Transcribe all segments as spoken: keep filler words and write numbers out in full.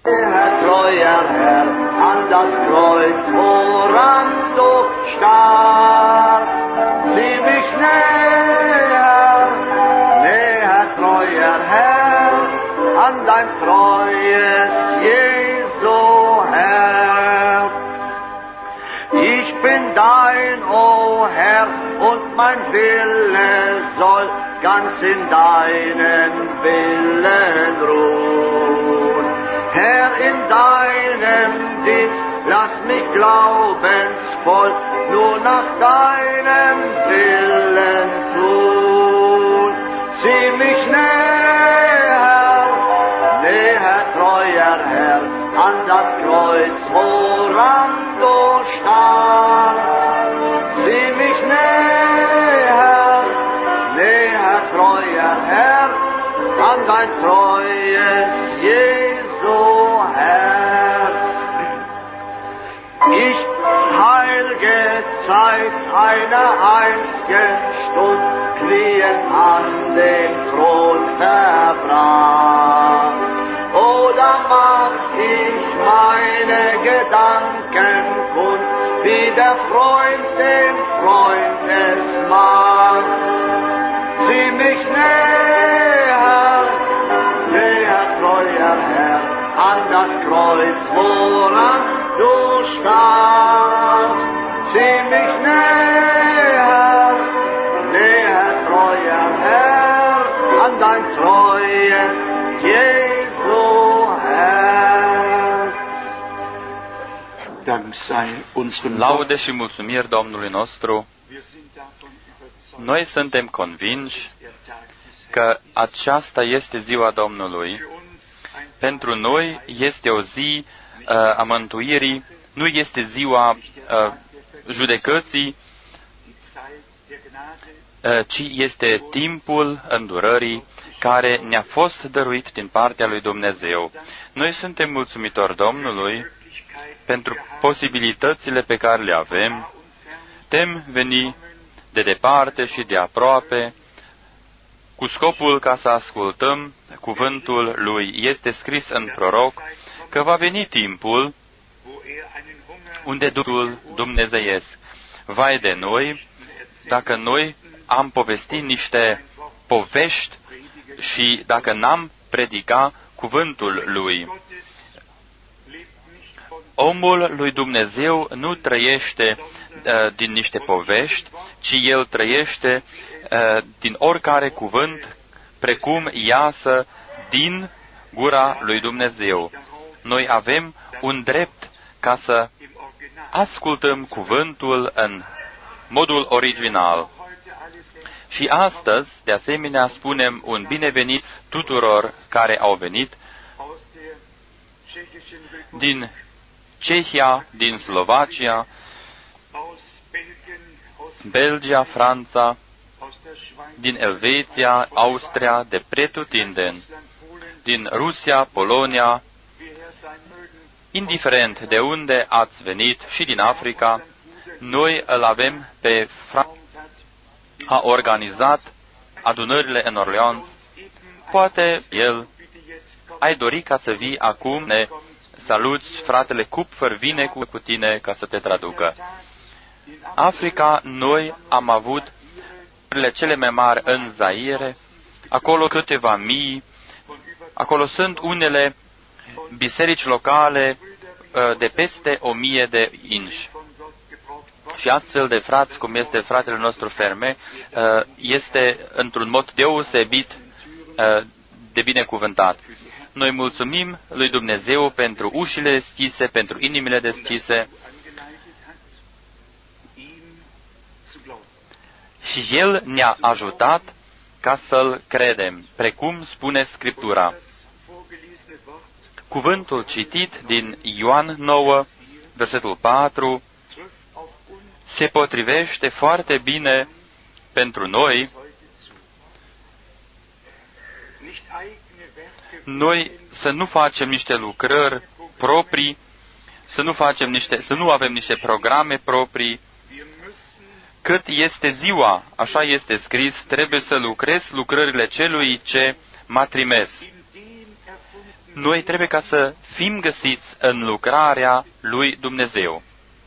Treuer Herr, an das Kreuz, woran du starbst, zieh mich näher, näher, treuer Herr, an dein treues Jesu Herz. Ich bin dein, o Herr, und mein Wille soll ganz in deinen Willen ruhen. Herr, in deinem Dienst, lass mich glaubensvoll nur nach deinem Willen tun. Zieh mich näher, näher, treuer Herr, an das Kreuz, woran du starbst. Zieh mich näher, näher, treuer Herr, an dein treues Jesu Herz. Ich heilge Zeit einer einzigen Stund knien an dem Thron verbracht. Oder mach ich meine Gedanken kund, wie der Freund dem Freund es macht. Zieh mich näher, näher, treuer Herr, an das Kreuz, woran du starbst. Zieh mich näher, näher, treuer Herr, an dein treues Jesu Herz. Dank sei unserem Laude și mulțumiri Domnului nostru. Noi suntem convinși că aceasta este ziua Domnului. Pentru noi este o zi uh, a mântuirii, nu este ziua uh, judecății, uh, ci este timpul îndurării care ne-a fost dăruit din partea lui Dumnezeu. Noi suntem mulțumitori Domnului pentru posibilitățile pe care le avem. Putem veni de departe și de aproape, cu scopul ca să ascultăm cuvântul Lui. Este scris în proroc că va veni timpul unde Duhul Dumnezeiesc. Vai de noi, dacă noi am povestit niște povești și dacă n-am predicat cuvântul Lui. Omul lui Dumnezeu nu trăiește uh, din niște povești, ci el trăiește uh, din oricare cuvânt, precum iasă din gura lui Dumnezeu. Noi avem un drept ca să ascultăm cuvântul în modul original. Și astăzi, de asemenea, spunem un binevenit tuturor care au venit din Cehia, din Slovacia, Belgia, Franța, din Elveția, Austria, de pretutindeni, din Rusia, Polonia, indiferent de unde ați venit, și din Africa, noi îl avem pe Franța, a organizat adunările în Orleans. Poate el ai dori ca să vii acum, ne saluți, fratele Kupfer vine cu tine ca să te traducă. Africa, noi am avut cele mai mari în Zaire, acolo câteva mii, acolo sunt unele biserici locale de peste o mie de inși. Și astfel de frați, cum este fratele nostru Ferme, este într-un mod deosebit de binecuvântat. Noi mulțumim lui Dumnezeu pentru ușile deschise, pentru inimile deschise. Și El ne-a ajutat ca să-L credem, precum spune Scriptura. Cuvântul citit din Ioan nouă, versetul patru, se potrivește foarte bine pentru noi. Noi să nu facem niște lucrări proprii, să nu facem niște, să nu avem niște programe proprii. Cât este ziua, așa este scris, trebuie să lucrez lucrările celui ce m-a trimis. noi trebuie ca să fim găsiți în lucrarea lui Dumnezeu.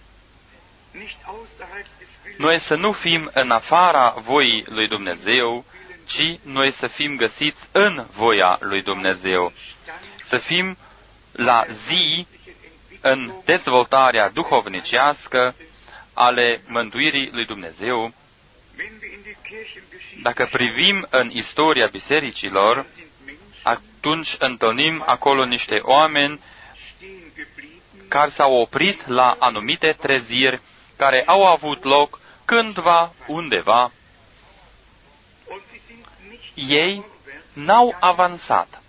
Noi să nu fim în afara voii lui Dumnezeu, ci noi să fim găsiți în voia lui Dumnezeu. Să fim la zi în dezvoltarea duhovnicească ale mântuirii lui Dumnezeu. Dacă privim în istoria bisericilor, atunci întâlnim acolo niște oameni care s-au oprit la anumite treziri care au avut loc cândva, undeva. Ei n-au avansat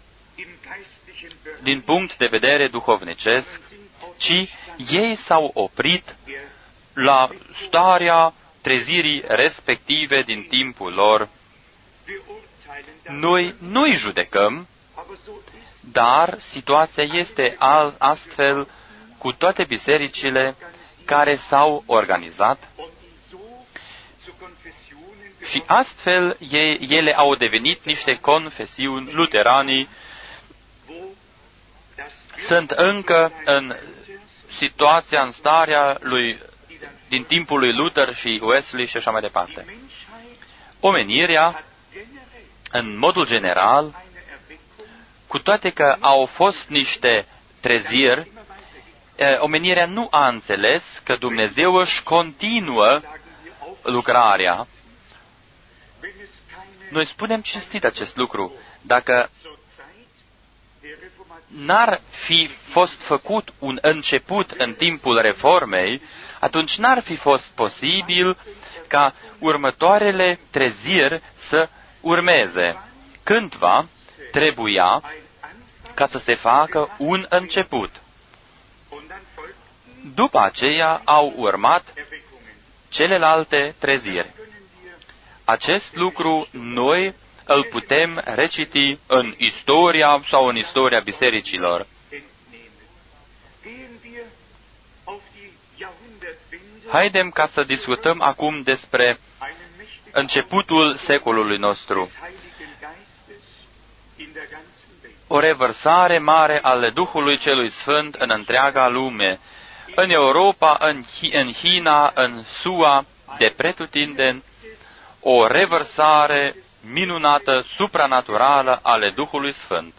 din punct de vedere duhovnicesc, ci ei s-au oprit la starea trezirii respective din timpul lor. Noi nu-i judecăm, dar situația este astfel cu toate bisericile care s-au organizat și astfel ele au devenit niște confesiuni. Luteranii sunt încă în situația, în starea lui, din timpul lui Luther și Wesley și așa mai departe. Omenirea, în modul general, cu toate că au fost niște treziri, omenirea nu a înțeles că Dumnezeu își continuă lucrarea. Noi spunem cinstit acest lucru. Dacă n-ar fi fost făcut un început în timpul reformei, atunci n-ar fi fost posibil ca următoarele treziri să urmeze. Cândva trebuia ca să se facă un început. După aceea au urmat celelalte treziri. Acest lucru noi îl putem reciti în istoria sau în istoria bisericilor. Haidem ca să discutăm acum despre începutul secolului nostru. O revărsare mare ale Duhului Celui Sfânt în întreaga lume, în Europa, în, în China, în S U A, de pretutindeni, o revărsare minunată, supranaturală ale Duhului Sfânt.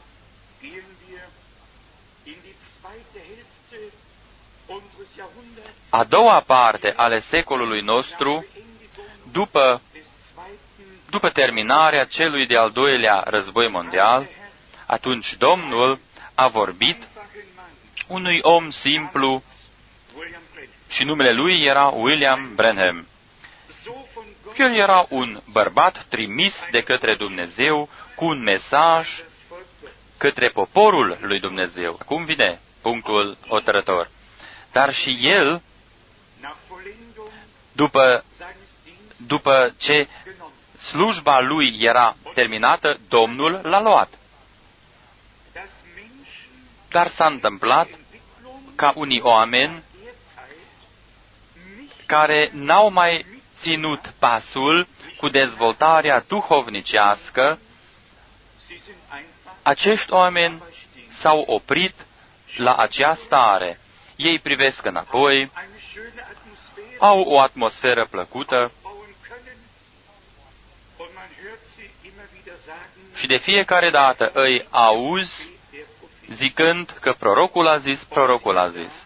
A doua parte ale secolului nostru, după, după terminarea celui de-al doilea război mondial, atunci Domnul a vorbit unui om simplu și numele lui era William Branham. El era un bărbat trimis de către Dumnezeu cu un mesaj către poporul lui Dumnezeu. Acum vine punctul hotărător. Dar și el, după, după ce slujba lui era terminată, Domnul l-a luat. Dar s-a întâmplat ca unii oameni care n-au mai ținut pasul cu dezvoltarea duhovnicească, acești oameni s-au oprit la acea stare. Ei privesc înapoi, au o atmosferă plăcută și de fiecare dată îi auzi zicând că prorocul a zis, prorocul a zis.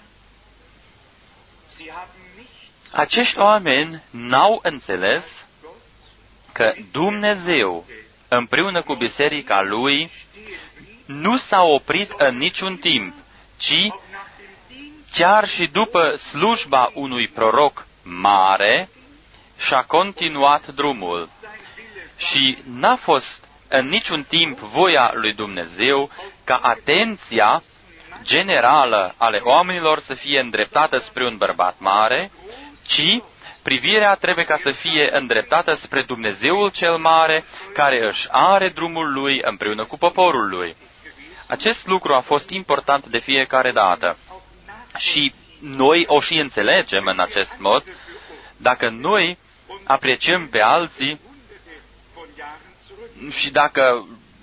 Acești oameni n-au înțeles că Dumnezeu, împreună cu biserica Lui, nu s-a oprit în niciun timp, ci chiar și după slujba unui proroc mare, și-a continuat drumul. Și n-a fost în niciun timp voia lui Dumnezeu ca atenția generală ale oamenilor să fie îndreptată spre un bărbat mare, ci privirea trebuie ca să fie îndreptată spre Dumnezeul cel mare, care își are drumul Lui împreună cu poporul Lui. Acest lucru a fost important de fiecare dată. Și noi o și înțelegem în acest mod, dacă noi apreciem pe alții și dacă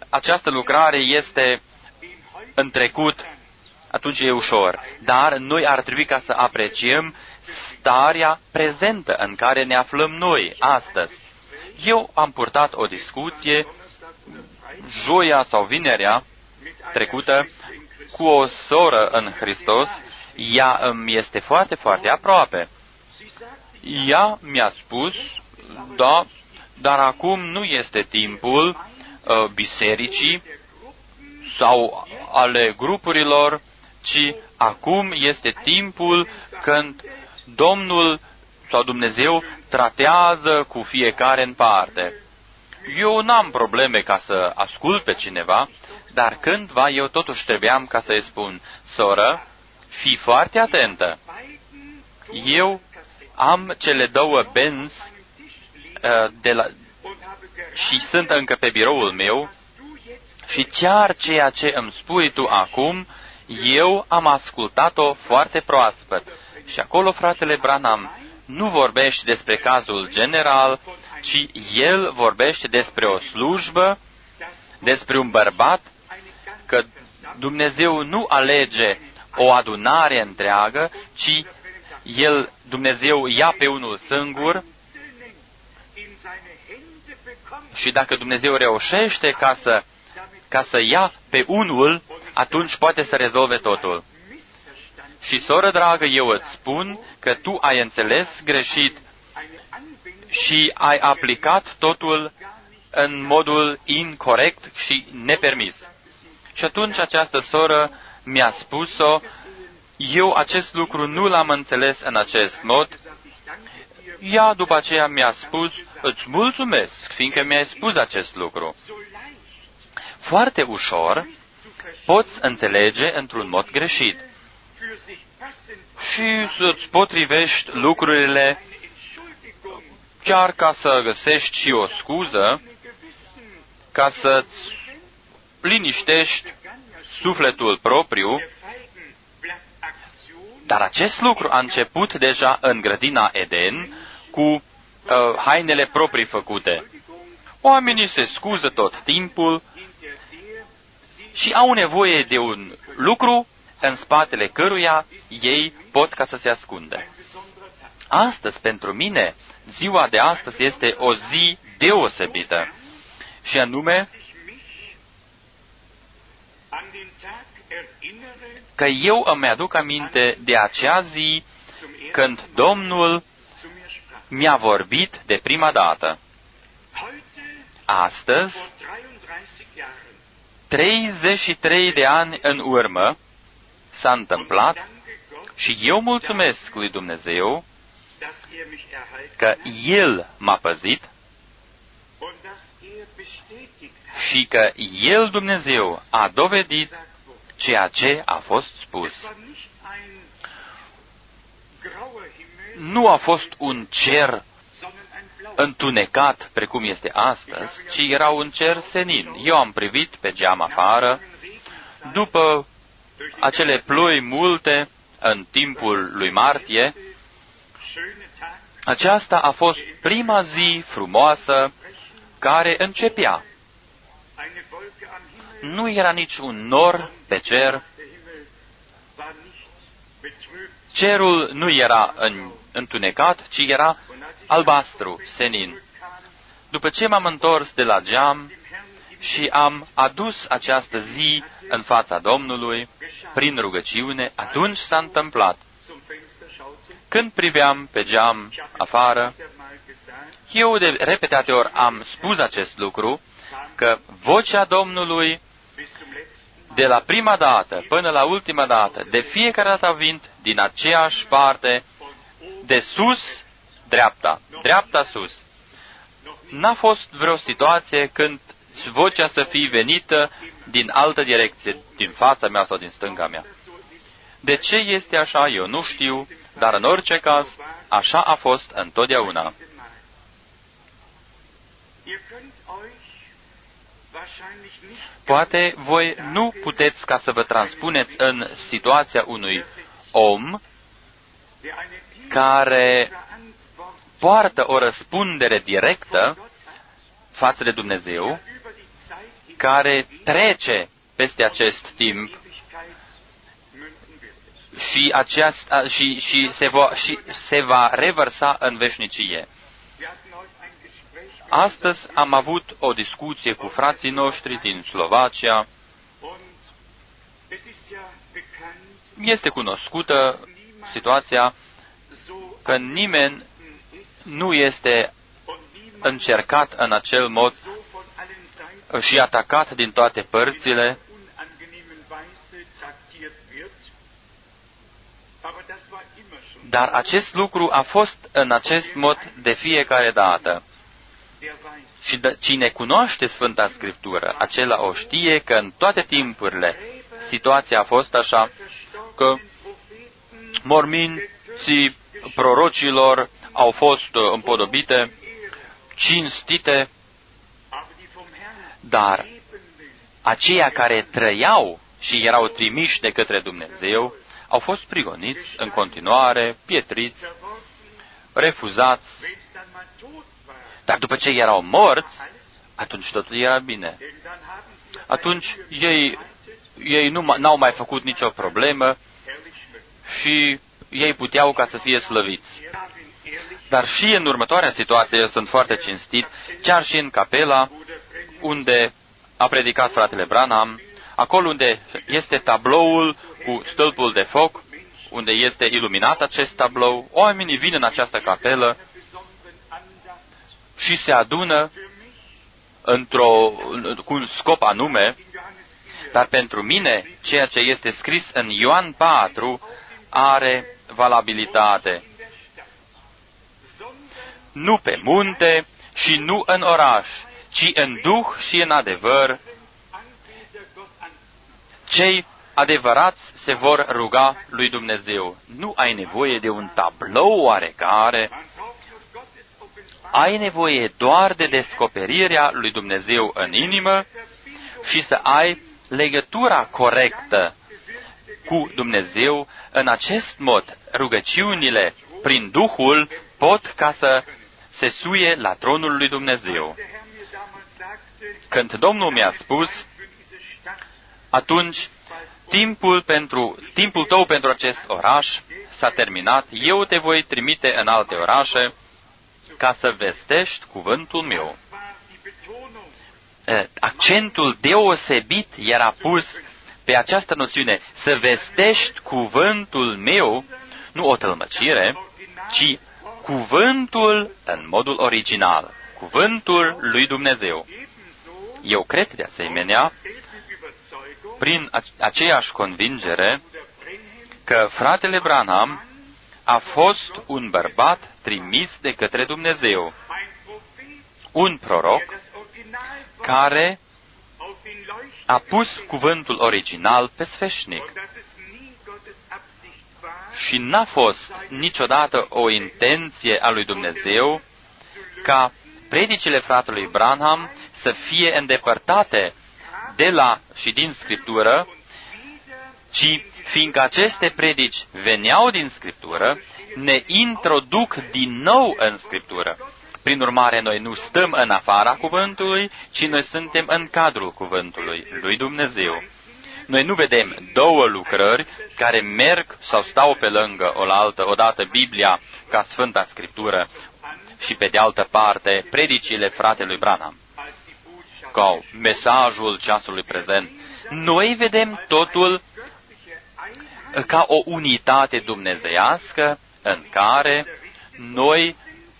această lucrare este în trecut, atunci e ușor. Dar noi ar trebui ca să apreciem starea prezentă în care ne aflăm noi astăzi. Eu am purtat o discuție joia sau vinerea trecută cu o soră în Hristos. Ea îmi este foarte, foarte aproape. Ea mi-a spus, da, dar acum nu este timpul uh, bisericii sau ale grupurilor, ci acum este timpul când Domnul sau Dumnezeu tratează cu fiecare în parte. Eu n-am probleme ca să ascult pe cineva, dar cândva eu totuși trebuiam ca să-i spun, soră, fii foarte atentă. Eu am cele două benzi uh, de la, și sunt încă pe biroul meu și chiar ceea ce îmi spui tu acum, eu am ascultat-o foarte proaspăt. Și acolo fratele Branham nu vorbește despre cazul general, ci el vorbește despre o slujbă, despre un bărbat, că Dumnezeu nu alege o adunare întreagă, ci el, Dumnezeu, ia pe unul singur și dacă Dumnezeu reușește ca să, ca să ia pe unul, atunci poate să rezolve totul. Și, soră dragă, eu îți spun că tu ai înțeles greșit și ai aplicat totul în modul incorrect și nepermis. Și atunci această soră mi-a spus-o, eu acest lucru nu l-am înțeles în acest mod. Ea după aceea mi-a spus, îți mulțumesc, fiindcă mi-ai spus acest lucru. Foarte ușor poți înțelege într-un mod greșit și să-ți potrivești lucrurile chiar ca să găsești și o scuză, ca să-ți liniștești sufletul propriu. Dar acest lucru a început deja în grădina Eden cu uh, hainele proprii făcute. Oamenii se scuză tot timpul și au nevoie de un lucru în spatele căruia ei pot ca să se ascunde. Astăzi, pentru mine, ziua de astăzi este o zi deosebită. Și anume, că eu îmi aduc aminte de acea zi când Domnul mi-a vorbit de prima dată. Astăzi, treizeci și trei de ani în urmă, s-a întâmplat și eu mulțumesc lui Dumnezeu că El m-a păzit și că El, Dumnezeu, a dovedit ceea ce a fost spus. Nu a fost un cer întunecat precum este astăzi, ci era un cer senin. Eu am privit pe geam afară, după acele ploi multe în timpul lui martie. Aceasta a fost prima zi frumoasă care începea. Nu era nici un nor pe cer. Cerul nu era în, întunecat, ci era albastru, senin. După ce m-am întors de la geam și am adus această zi în fața Domnului, prin rugăciune, atunci s-a întâmplat. Când priveam pe geam afară, eu de repetate ori am spus acest lucru, că vocea Domnului de la prima dată până la ultima dată, de fiecare dată vint din aceeași parte, de sus, dreapta, dreapta sus. N-a fost vreo situație când vocea să fie venită din altă direcție, din fața mea sau din stânga mea. De ce este așa, eu nu știu, dar în orice caz, așa a fost întotdeauna. Poate voi nu puteți ca să vă transpuneți în situația unui om care poartă o răspundere directă față de Dumnezeu, care trece peste acest timp și, aceasta, și, și, se, va, și se va revărsa în veșnicie. Astăzi am avut o discuție cu frații noștri din Slovacia. Este cunoscută situația că nimeni nu este încercat în acel mod și atacat din toate părțile, dar acest lucru a fost în acest mod de fiecare dată. Și de, cine cunoaște Sfânta Scriptură, acela o știe că în toate timpurile situația a fost așa, că morminții prorocilor au fost împodobite, cinstite, dar aceia care trăiau și erau trimiși de către Dumnezeu au fost prigoniți în continuare, pietriți, refuzați. Dar după ce erau morți, atunci totul era bine. Atunci ei, ei nu n-au mai făcut nicio problemă și ei puteau ca să fie slăviți. Dar și în următoarea situație, eu sunt foarte cinstit, chiar și în capela unde a predicat fratele Branham, acolo unde este tabloul cu stâlpul de foc, unde este iluminat acest tablou, oamenii vin în această capelă și se adună într-o, cu un scop anume, dar pentru mine, ceea ce este scris în Ioan patru are valabilitate. Nu pe munte și nu în oraș, ci în duh și în adevăr, cei adevărați se vor ruga lui Dumnezeu. Nu ai nevoie de un tablou oarecare, ai nevoie doar de descoperirea lui Dumnezeu în inimă și să ai legătura corectă cu Dumnezeu. În acest mod, rugăciunile prin Duhul pot ca să se suie la tronul lui Dumnezeu. Când Domnul mi-a spus, atunci timpul, pentru, timpul tău pentru acest oraș s-a terminat, eu te voi trimite în alte orașe ca să vestești cuvântul meu. Accentul deosebit era pus pe această noțiune, să vestești cuvântul meu, nu o tălmăcire, ci cuvântul în modul original, cuvântul lui Dumnezeu. Eu cred de asemenea, prin aceeași convingere, că fratele Branham a fost un bărbat trimis de către Dumnezeu, un proroc care a pus cuvântul original pe sfeșnic. Și n-a fost niciodată o intenție a lui Dumnezeu ca predicile fratelui Branham să fie îndepărtate de la și din Scriptură, ci fiindcă aceste predici veneau din Scriptură, ne introduc din nou în Scriptură. Prin urmare, noi nu stăm în afara cuvântului, ci noi suntem în cadrul cuvântului lui Dumnezeu. Noi nu vedem două lucrări care merg sau stau pe lângă oaltă, odată Biblia ca Sfânta Scriptură și pe de altă parte predicile fratelui Branham, ca mesajul ceasului prezent. Noi vedem totul ca o unitate dumnezeiască în care noi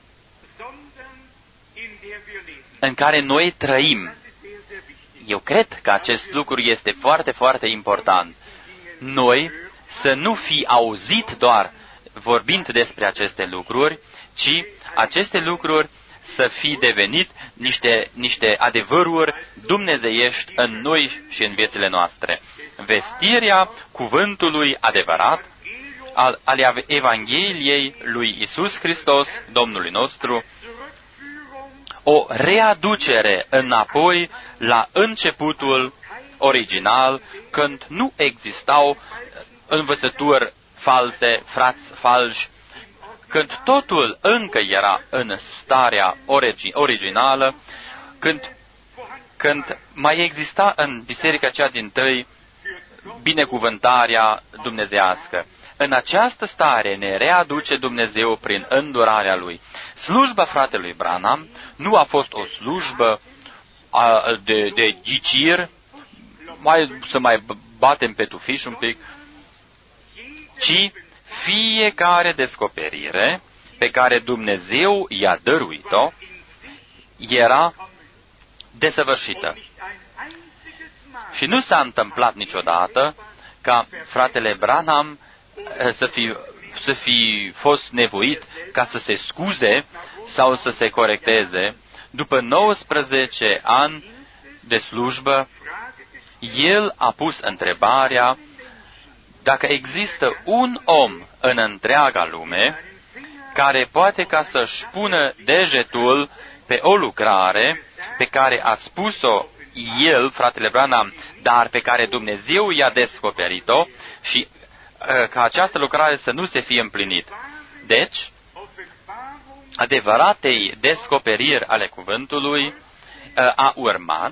în care noi trăim. Eu cred că acest lucru este foarte, foarte important. Noi să nu fi auzit doar vorbind despre aceste lucruri, ci aceste lucruri să fi devenit niște, niște adevăruri dumnezeiești în noi și în viețile noastre. Vestirea cuvântului adevărat al, al Evangheliei lui Iisus Hristos, Domnului nostru, o readucere înapoi la începutul original, când nu existau învățături false, frați falși, când totul încă era în starea origi- originală, când, când mai exista în biserica cea dintâi binecuvântarea dumnezeiască. În această stare ne readuce Dumnezeu prin îndurarea Lui. Slujba fratelui Branham nu a fost o slujbă de, de ghicir, mai, să mai batem pe tufiș un pic, ci fiecare descoperire pe care Dumnezeu i-a dăruit-o era desăvârșită. Și nu s-a întâmplat niciodată ca fratele Branham să fi, să fi fost nevoit ca să se scuze sau să se corecteze. După nouăsprezece ani de slujbă, el a pus întrebarea dacă există un om în întreaga lume care poate ca să-și pună degetul pe o lucrare pe care a spus-o el, fratele Branham, dar pe care Dumnezeu i-a descoperit-o și uh, ca această lucrare să nu se fie împlinit. Deci, adevăratei descoperiri ale cuvântului uh, a urmat,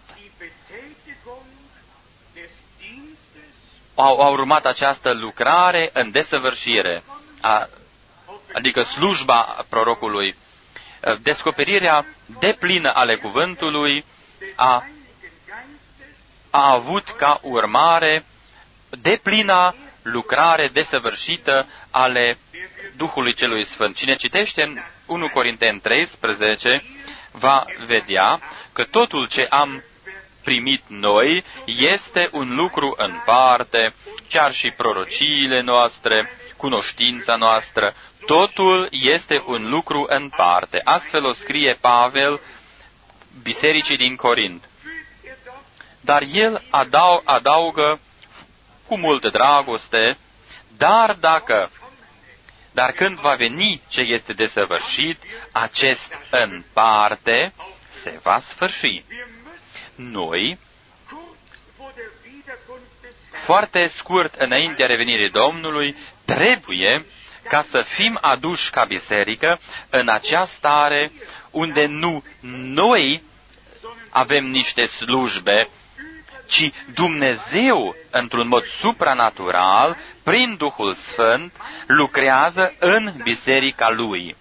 au, au urmat această lucrare în desăvârșire, a, adică slujba prorocului. Descoperirea deplină ale cuvântului a, a avut ca urmare deplina lucrare desăvârșită ale Duhului Celui Sfânt. Cine citește în unu Corinteni treisprezece va vedea că totul ce am primit noi este un lucru în parte, chiar și prorociile noastre, cunoștința noastră, totul este un lucru în parte. Astfel o scrie Pavel bisericii din Corint. Dar el adau, adaugă cu multă dragoste, dar dacă, dar când va veni ce este desăvârșit, acest în parte se va sfârși. Noi, foarte scurt înaintea revenirii Domnului, trebuie ca să fim aduși ca biserică în acea stare unde nu noi avem niște slujbe, ci Dumnezeu, într-un mod supranatural, prin Duhul Sfânt, lucrează în biserica Lui.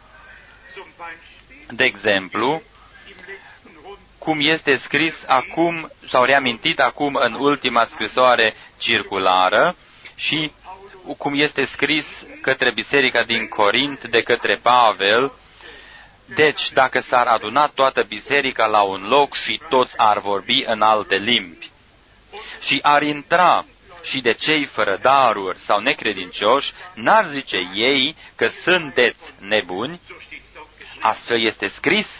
De exemplu, cum este scris acum, sau reamintit acum în ultima scrisoare circulară și cum este scris către biserica din Corint de către Pavel, deci dacă s-ar aduna toată biserica la un loc și toți ar vorbi în alte limbi și ar intra și de cei fără daruri sau necredincioși, n-ar zice ei că sunteți nebuni, astfel este scris.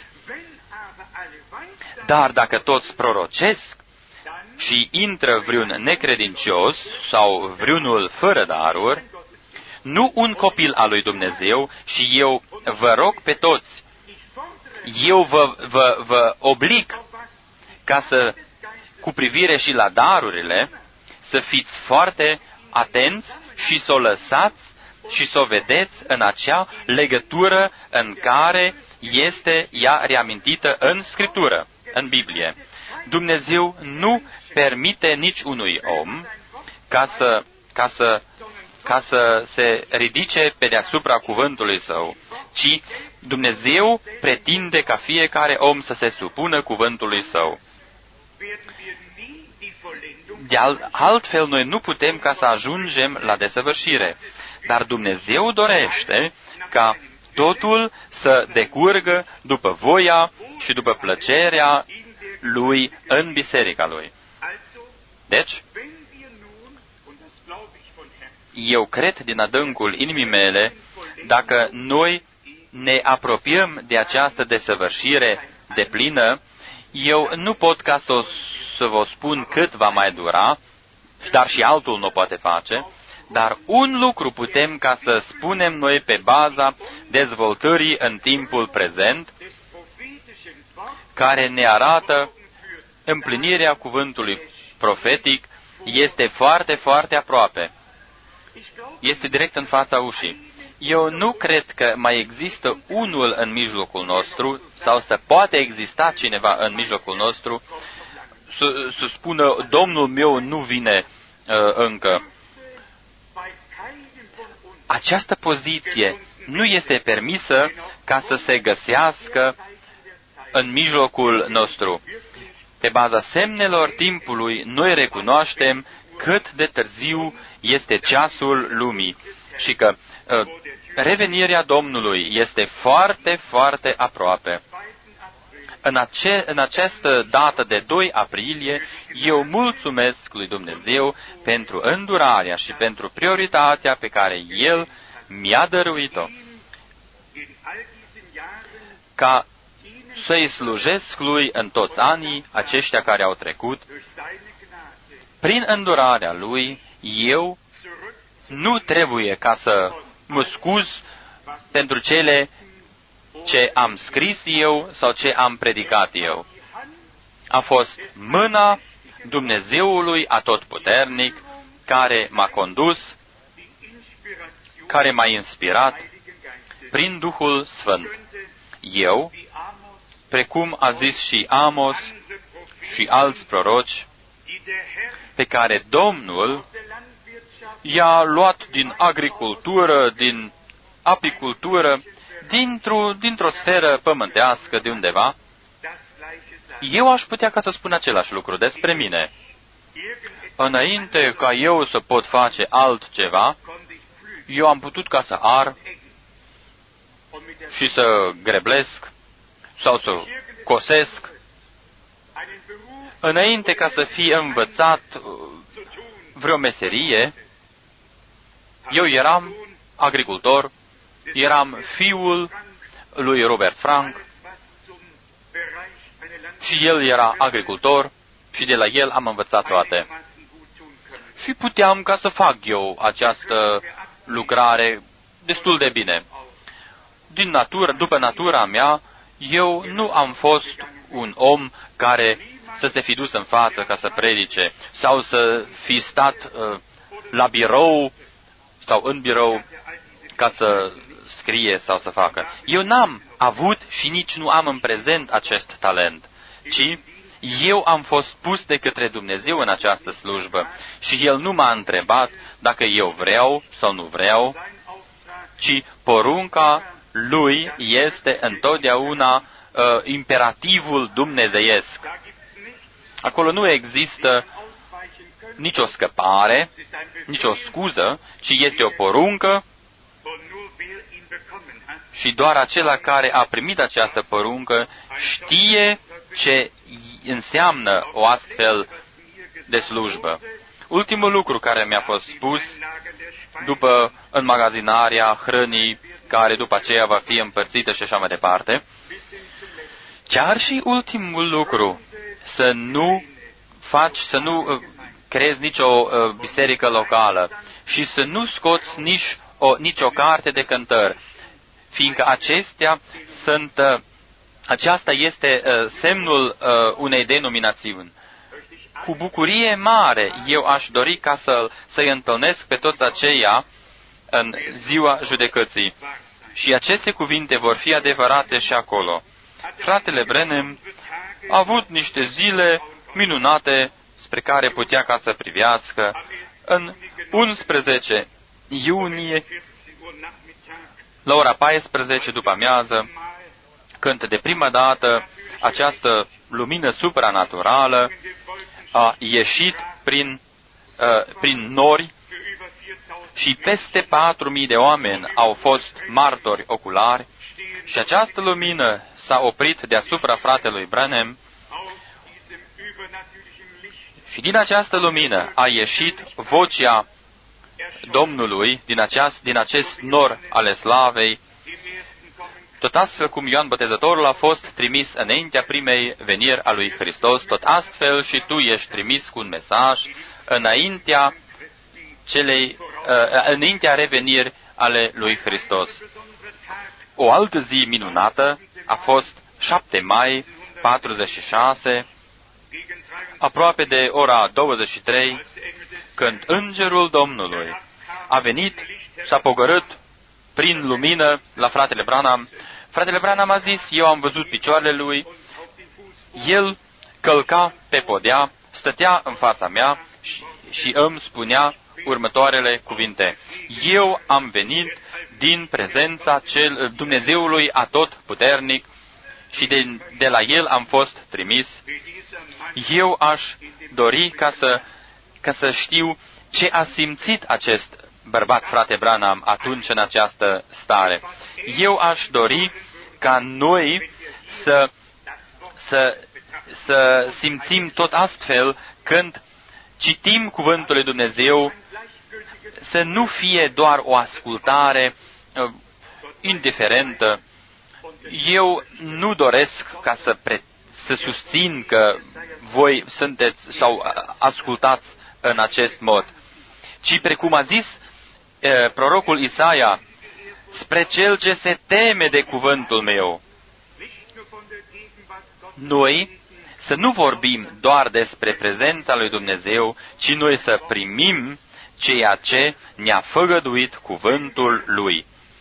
Dar dacă toți prorocesc și intră vreun necredincios sau vreunul fără daruri, nu un copil al lui Dumnezeu, și eu vă rog pe toți, eu vă, vă, vă oblig ca să, cu privire și la darurile, să fiți foarte atenți și să o lăsați și să o vedeți în acea legătură în care este ea reamintită în Scriptură, în Biblie. Dumnezeu nu permite nici unui om ca să, ca să, ca să se ridice pe deasupra cuvântului său, ci Dumnezeu pretinde ca fiecare om să se supună cuvântului său. De altfel, noi nu putem ca să ajungem la desăvârșire, dar Dumnezeu dorește ca totul să decurgă după voia și după plăcerea Lui în biserica Lui. Deci, eu cred din adâncul inimii mele, dacă noi ne apropiem de această desăvârșire deplină, eu nu pot ca să, o, să vă spun cât va mai dura, dar și altul nu poate face, dar un lucru putem ca să spunem noi pe baza dezvoltării în timpul prezent, care ne arată împlinirea cuvântului profetic, este foarte, foarte aproape. Este direct în fața ușii. Eu nu cred că mai există unul în mijlocul nostru, sau să poate exista cineva în mijlocul nostru, să, să spună, Domnul meu nu vine uh, încă. Această poziție nu este permisă ca să se găsească în mijlocul nostru. Pe baza semnelor timpului, noi recunoaștem cât de târziu este ceasul lumii și că uh, revenirea Domnului este foarte, foarte aproape. În, ace- în această dată de doi aprilie, eu mulțumesc lui Dumnezeu pentru îndurarea și pentru prioritatea pe care El mi-a dăruit-o, ca să-i slujesc lui în toți anii aceștia care au trecut. Prin îndurarea lui, eu nu trebuie ca să mă scuz pentru cele ce am scris eu sau ce am predicat eu. A fost mâna Dumnezeului Atotputernic care m-a condus, care m-a inspirat prin Duhul Sfânt. Eu, precum a zis și Amos și alți proroci, pe care Domnul i-a luat din agricultură, din apicultură, dintr-o, dintr-o sferă pământească de undeva, eu aș putea ca să spun același lucru despre mine. Înainte ca eu să pot face altceva, eu am putut ca să ar și să greblesc sau să cosesc. Înainte ca să fi învățat vreo meserie, eu eram agricultor, eram fiul lui Robert Frank și el era agricultor și de la el am învățat toate. Și puteam ca să fac eu această lucrare destul de bine. Din natură, după natura mea, eu nu am fost un om care să se fi dus în față ca să predice sau să fi stat uh, la birou sau în birou ca să scrie sau să facă. Eu n-am avut și nici nu am în prezent acest talent, ci eu am fost pus de către Dumnezeu în această slujbă și El nu m-a întrebat dacă eu vreau sau nu vreau, ci porunca Lui este întotdeauna uh, imperativul dumnezeiesc. Acolo nu există nicio scăpare, nicio scuză, ci este o poruncă și doar acela care a primit această poruncă știe ce înseamnă o astfel de slujbă. Ultimul lucru care mi-a fost spus după înmagazinarea hrănii, care după aceea va fi împărțită și așa mai departe, chiar și ultimul lucru, să nu faci, să nu creezi nicio biserică locală și să nu scoți nici o, nicio carte de cântări, fiindcă acestea sunt, aceasta este semnul unei denominațiuni. Cu bucurie mare eu aș dori ca să, să-i întâlnesc pe toți aceia în ziua judecății. Și aceste cuvinte vor fi adevărate și acolo. Fratele Branham a avut niște zile minunate spre care putea ca să privească. În unsprezece iunie, la ora paisprezece după amiază, când de prima dată această lumină supranaturală a ieșit prin, uh, prin nori și peste patru mii de oameni au fost martori oculari și această lumină s-a oprit deasupra fratelui Branham și din această lumină a ieșit vocea Domnului din, aceast, din acest nor ale slavei, tot astfel cum Ioan Botezătorul a fost trimis înaintea primei veniri a lui Hristos, tot astfel și tu ești trimis cu un mesaj înaintea, celei, uh, înaintea revenirii ale lui Hristos. O altă zi minunată a fost șapte mai patruzeci și șase, aproape de ora douăzeci și trei, când Îngerul Domnului a venit, s-a pogorât prin lumină la fratele Branham. Fratele Branham a zis, eu am văzut picioarele lui, el călca pe podea, stătea în fața mea și, și îmi spunea următoarele cuvinte. Eu am venit din prezența cel, Dumnezeului Atotputernic și de, de la El am fost trimis. Eu aș dori ca să, ca să știu ce a simțit acest bărbat, frate Branham, atunci în această stare. Eu aș dori ca noi să, să, să simțim tot astfel când citim Cuvântul lui Dumnezeu, să nu fie doar o ascultare uh, indiferentă. Eu nu doresc ca să, pre- să susțin că voi sunteți sau uh, ascultați în acest mod, ci precum a zis uh, prorocul Isaia, spre cel ce se teme de cuvântul meu. Noi să nu vorbim doar despre prezența lui Dumnezeu, ci noi să primim ceea ce ne-a făgăduit cuvântul Lui.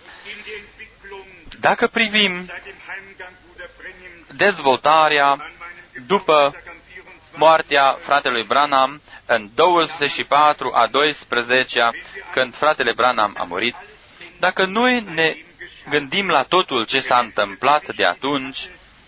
Dacă privim dezvoltarea după moartea fratelui Branham în douăzeci și patru a doisprezecea, când fratele Branham a murit, dacă noi ne gândim la totul ce s-a întâmplat de atunci,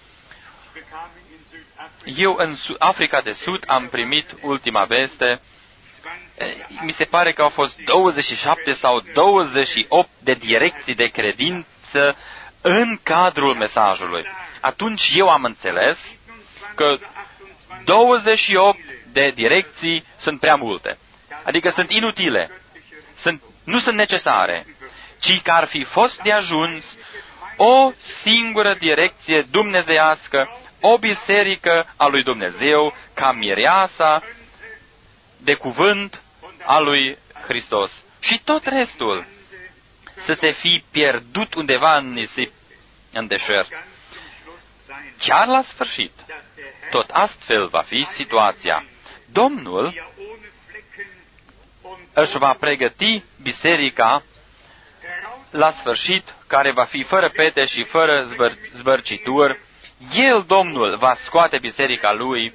eu în Africa de Sud am primit ultima veste. Mi se pare că au fost douăzeci și șapte sau douăzeci și opt de direcții de credință în cadrul mesajului. Atunci eu am înțeles că douăzeci și opt de direcții sunt prea multe. Adică sunt inutile. Sunt, nu sunt necesare. Ci că ar fi fost de ajuns o singură direcție dumnezeiască, o biserică a lui Dumnezeu, ca mireasa de cuvânt a lui Hristos. Și tot restul să se fi pierdut undeva în nisip, în deșert. Chiar la sfârșit, tot astfel va fi situația. Domnul își va pregăti biserica la sfârșit, care va fi fără pete și fără zvăr- zvărcituri. El, Domnul, va scoate biserica Lui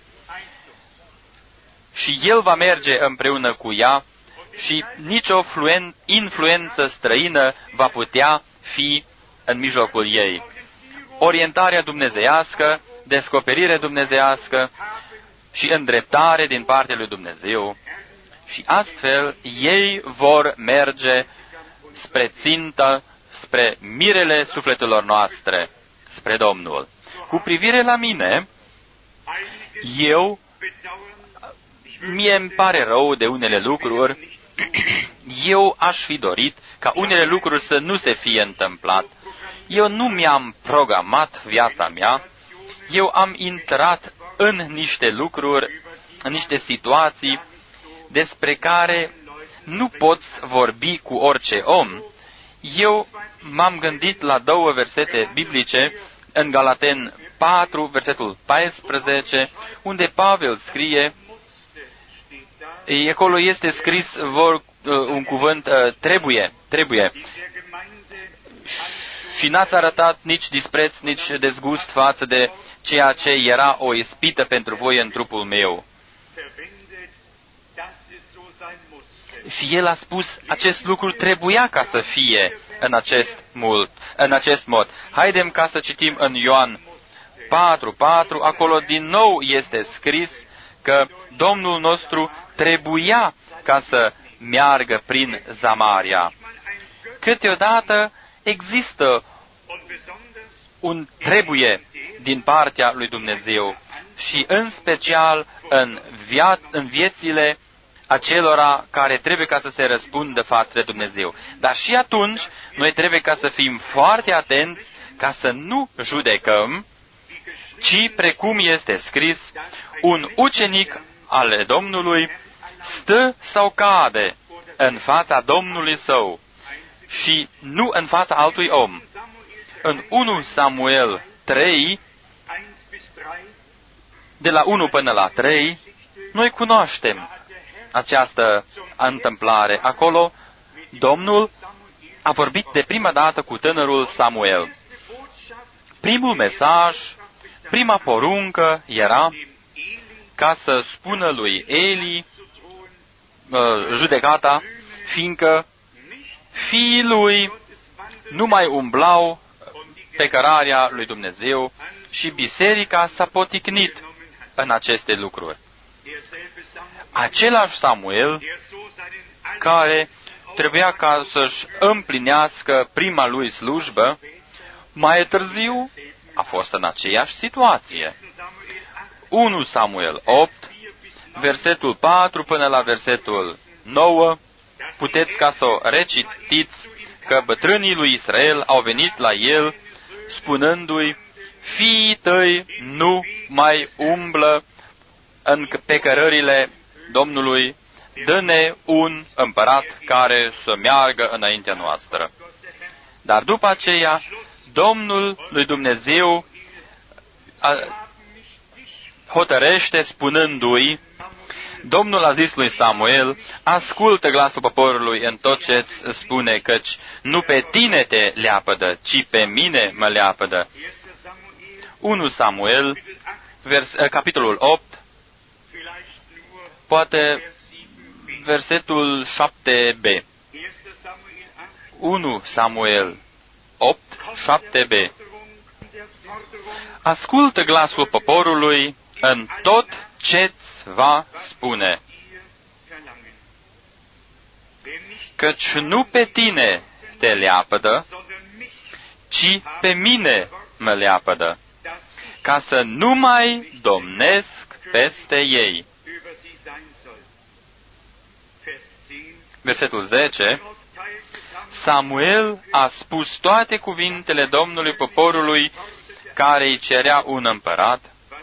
și El va merge împreună cu ea și nicio fluen- influență străină va putea fi în mijlocul ei. Orientarea dumnezeiască, descoperire dumnezeiască și îndreptare din partea lui Dumnezeu. Și astfel ei vor merge spre țintă, spre mirele sufletelor noastre, spre Domnul. Cu privire la mine, eu, mie îmi pare rău de unele lucruri, eu aș fi dorit ca unele lucruri să nu se fie întâmplat. Eu nu mi-am programat viața mea, eu am intrat în niște lucruri, în niște situații despre care nu poți vorbi cu orice om. Eu m-am gândit la două versete biblice în Galaten patru, versetul paisprezece, unde Pavel scrie, acolo este scris vor, un cuvânt, trebuie, trebuie. Și n-ați arătat nici dispreț, nici dezgust față de ceea ce era o ispită pentru voi în trupul meu. Și el a spus, acest lucru trebuia ca să fie în acest, mult, în acest mod. Haidem ca să citim în Ioan patru patru, acolo din nou este scris că Domnul nostru trebuia ca să meargă prin Samaria. Câteodată există un trebuie din partea lui Dumnezeu și în special în, via- în viețile acelora care trebuie ca să se răspundă față de Dumnezeu. Dar și atunci, noi trebuie ca să fim foarte atenți ca să nu judecăm, ci, precum este scris, un ucenic al Domnului stă sau cade în fața Domnului său și nu în fața altui om. În unu Samuel trei, de la unu până la trei, noi cunoaștem această întâmplare. Acolo, Domnul a vorbit de prima dată cu tânărul Samuel. Primul mesaj, prima poruncă era ca să spună lui Eli uh, judecata, fiindcă fiii lui nu mai umblau pe cărarea lui Dumnezeu și biserica s-a poticnit în aceste lucruri. Același Samuel, care trebuia ca să-și împlinească prima lui slujbă, mai târziu a fost în aceeași situație. unu Samuel opt, versetul patru până la versetul nouă, puteți ca să o recitiți, că bătrânii lui Israel au venit la el, spunându-i, fiii tăi nu mai umblă în, pe cărările Domnului, dă-ne un împărat care să meargă înaintea noastră. Dar după aceea, Domnul lui Dumnezeu a, hotărăște spunându-i, Domnul a zis lui Samuel, ascultă glasul poporului în tot ce îți spune, căci nu pe tine te leapădă, ci pe mine mă leapădă. unu Samuel, vers, capitolul opt, poate versetul șapte b. unu Samuel opt, șapte b. Ascultă glasul poporului în tot ce-ți va spune, căci nu pe tine te leapădă, ci pe mine mă leapădă, ca să nu mai domnesc peste ei. Versetul zece. Samuel a spus toate cuvintele Domnului poporului care îi cerea un împărat.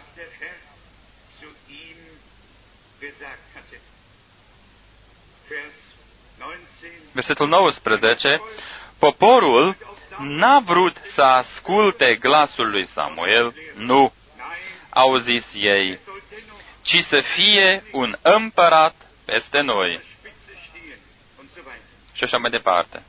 Versetul nouăsprezece. Poporul n-a vrut să asculte glasul lui Samuel, nu, au zis ei, ci să fie un împărat peste noi. Și așa mai departe.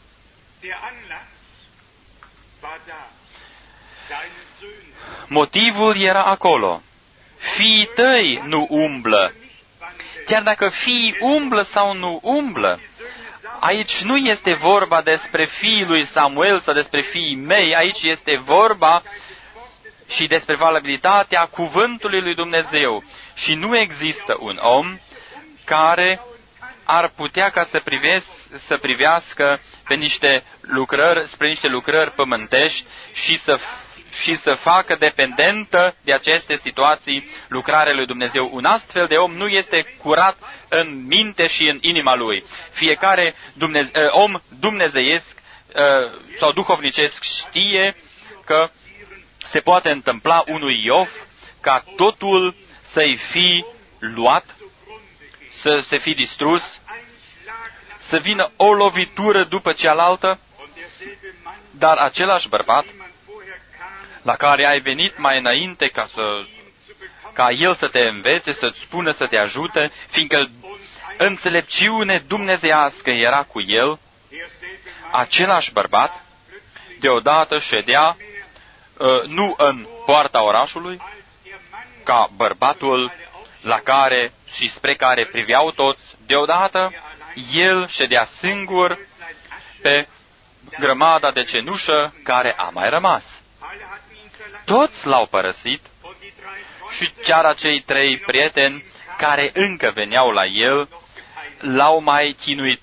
Motivul era acolo. Fiii tăi nu umblă. Chiar dacă fiii umblă sau nu umblă, aici nu este vorba despre fiii lui Samuel sau despre fiii mei, aici este vorba și despre valabilitatea cuvântului lui Dumnezeu. Și nu există un om care ar putea ca să, privesc, să privească pe niște lucrări, spre niște lucrări pământești și să, și să facă dependentă de aceste situații lucrarea lui Dumnezeu. Un astfel de om nu este curat în minte și în inima lui. Fiecare Dumneze, om dumnezeiesc sau duhovnicesc știe că se poate întâmpla unui Iov ca totul să-i fi luat, să se fi distrus, să vină o lovitură după cealaltă, dar același bărbat la care ai venit mai înainte ca, să, ca el să te învețe, să-ți spună, să te ajute, fiindcă înțelepciune dumnezeiască era cu el, același bărbat deodată ședea nu în poarta orașului, ca bărbatul la care și spre care priveau toți, deodată el ședea singur pe grămada de cenușă care a mai rămas. Toți l-au părăsit și chiar acei trei prieteni care încă veneau la el l-au mai chinuit.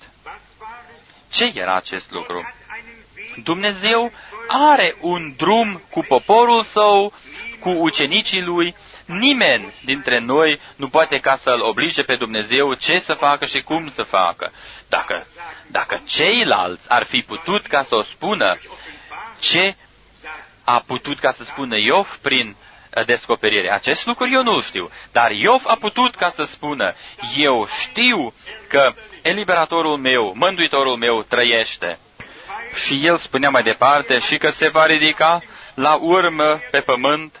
Ce era acest lucru? Dumnezeu are un drum cu poporul său, cu ucenicii lui. Nimeni dintre noi nu poate ca să-L oblige pe Dumnezeu ce să facă și cum să facă. Dacă, dacă ceilalți ar fi putut ca să o spună, ce a putut ca să spună Iov prin descoperire? Acest lucru eu nu știu, dar Iov a putut ca să spună, eu știu că eliberatorul meu, mântuitorul meu trăiește. Și el spunea mai departe și că se va ridica la urmă pe pământ,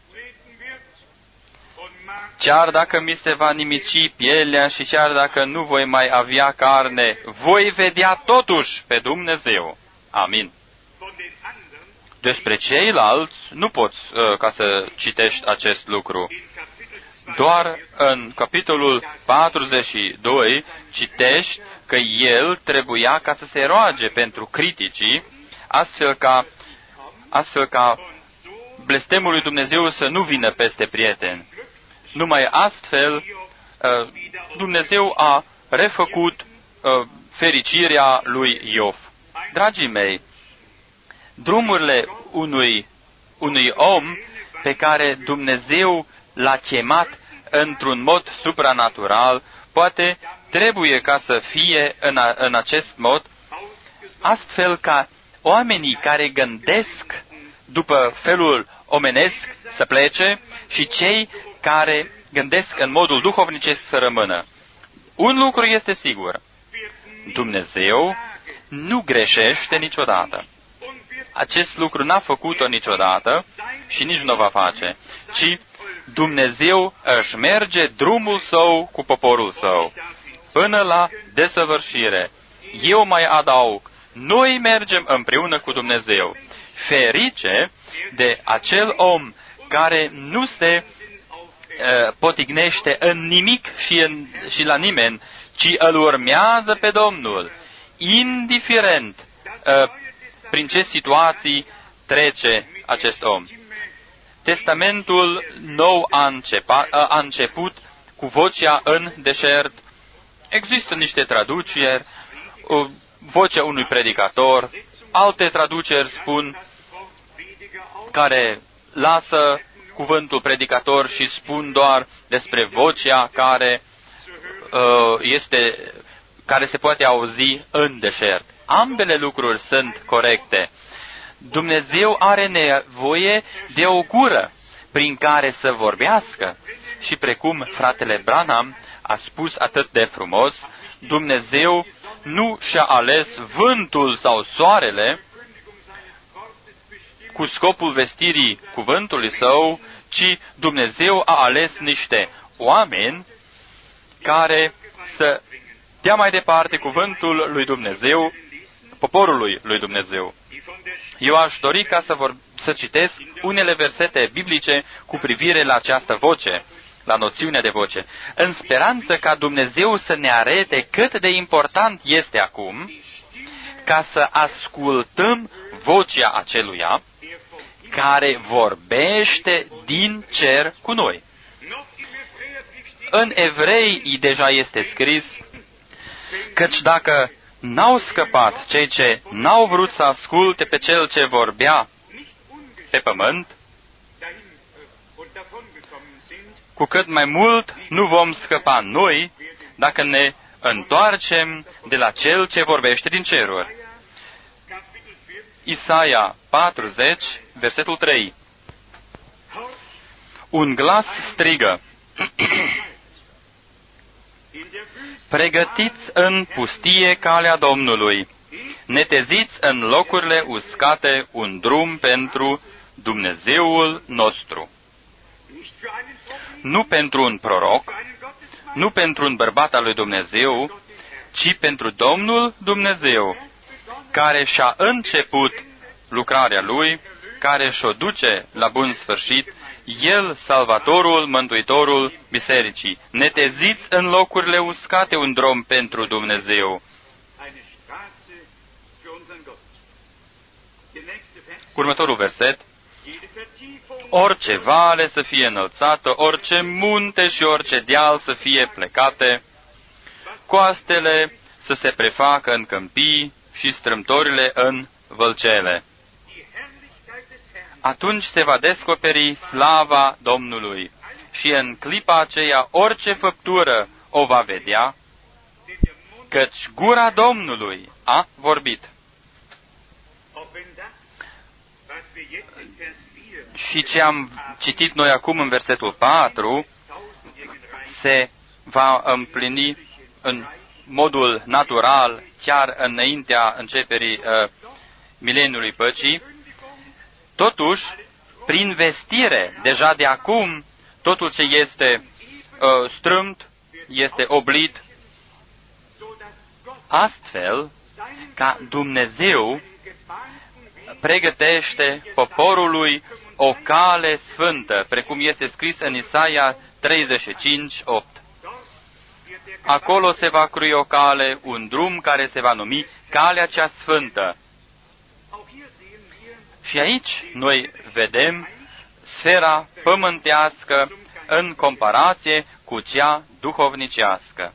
chiar dacă mi se va nimici pielea și chiar dacă nu voi mai avea carne, voi vedea totuși pe Dumnezeu. Amin. Despre ceilalți nu poți uh, ca să citești acest lucru. Doar în capitolul patruzeci și doi citești că el trebuia ca să se roage pentru criticii, astfel ca, astfel ca blestemul lui Dumnezeu să nu vină peste prieteni. Numai astfel Dumnezeu a refăcut fericirea lui Iov. Dragii mei, drumurile unui, unui om pe care Dumnezeu l-a chemat într-un mod supranatural, poate trebuie ca să fie în, a, în acest mod, astfel ca oamenii care gândesc după felul omenesc să plece și cei care gândesc în modul duhovnicesc să rămână. Un lucru este sigur. Dumnezeu nu greșește niciodată. Acest lucru n-a făcut-o niciodată și nici nu o va face, ci Dumnezeu își merge drumul său cu poporul său, până la desăvârșire. Eu mai adaug, noi mergem împreună cu Dumnezeu. Ferice de acel om care nu se uh, potignește în nimic și, în, și la nimeni, ci îl urmează pe Domnul, indiferent uh, prin ce situații trece acest om. Testamentul nou a, începa, a început cu vocea în deșert. Există niște traduceri, vocea unui predicator, alte traduceri spun care lasă cuvântul predicator și spun doar despre vocea care este, care se poate auzi în deșert. Ambele lucruri sunt corecte. Dumnezeu are nevoie de o gură prin care să vorbească. Și precum fratele Branham a spus atât de frumos, Dumnezeu nu și-a ales vântul sau soarele cu scopul vestirii cuvântului său, ci Dumnezeu a ales niște oameni care să dea mai departe cuvântul lui Dumnezeu, poporului lui Dumnezeu. Eu aș dori ca să, vor, să citesc unele versete biblice cu privire la această voce, la noțiunea de voce, în speranță ca Dumnezeu să ne arete cât de important este acum ca să ascultăm vocea aceluia care vorbește din cer cu noi. În Evrei deja este scris, căci dacă n-au scăpat cei ce n-au vrut să asculte pe cel ce vorbea pe pământ, cu cât mai mult nu vom scăpa noi dacă ne întoarcem de la cel ce vorbește din ceruri. Isaia patruzeci, versetul trei. Un glas strigă, pregătiți în pustie calea Domnului, neteziți în locurile uscate un drum pentru Dumnezeul nostru. Nu pentru un proroc, nu pentru un bărbat al lui Dumnezeu, ci pentru Domnul Dumnezeu, care și-a început lucrarea Lui, care și-o duce la bun sfârșit, El, Salvatorul, Mântuitorul Bisericii. Neteziți în locurile uscate un drum pentru Dumnezeu. Următorul verset. Orice vale să fie înălțată, orice munte și orice deal să fie plecate, coastele să se prefacă în câmpii și strâmtorile în vălcele. Atunci se va descoperi slava Domnului și în clipa aceea orice făptură o va vedea, căci gura Domnului a vorbit. Și ce am citit noi acum în versetul patru se va împlini în modul natural chiar înaintea începerii uh, mileniului păcii. Totuși, prin vestire, deja de acum, totul ce este uh, strâmt, este oblit, astfel ca Dumnezeu pregătește poporului o cale sfântă, precum este scris în Isaia treizeci și cinci, opt. Acolo se va crui o cale, un drum care se va numi Calea cea Sfântă. Și aici noi vedem sfera pământească în comparație cu cea duhovnicească.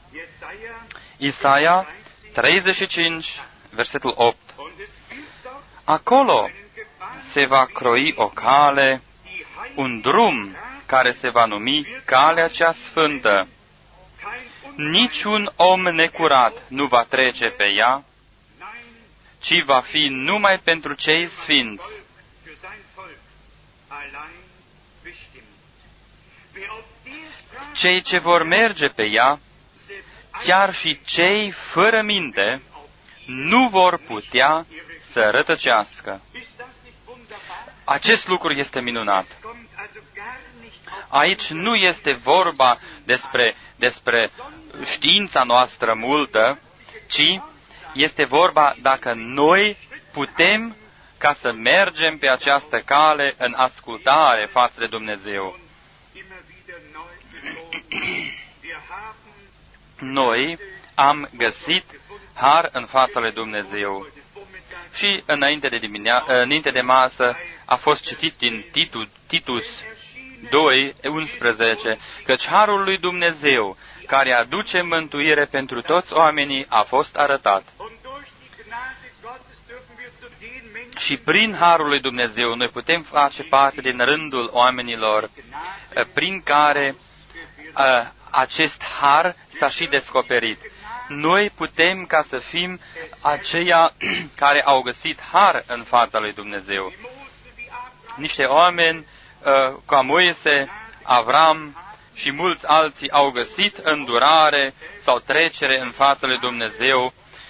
Isaia treizeci și cinci, versetul opt. Acolo se va croi o cale, un drum care se va numi Calea cea Sfântă. Niciun om necurat nu va trece pe ea, ci va fi numai pentru cei sfinți. Cei ce vor merge pe ea, chiar și cei fără minte, nu vor putea să rătăcească. Acest lucru este minunat. Aici nu este vorba despre, despre știința noastră multă, ci este vorba dacă noi putem ca să mergem pe această cale în ascultare față de Dumnezeu. Noi am găsit har în fața lui Dumnezeu. Și înainte de, diminea, înainte de masă a fost citit din Titu, Titus doi, unsprezece, căci harul lui Dumnezeu, care aduce mântuire pentru toți oamenii, a fost arătat. Și prin harul lui Dumnezeu noi putem face parte din rândul oamenilor prin care uh, acest har s-a și descoperit. Noi putem ca să fim aceia care au găsit har în fața lui Dumnezeu. Niște oameni uh, ca Moise, Avram și mulți alții au găsit îndurare sau trecere în fața lui Dumnezeu.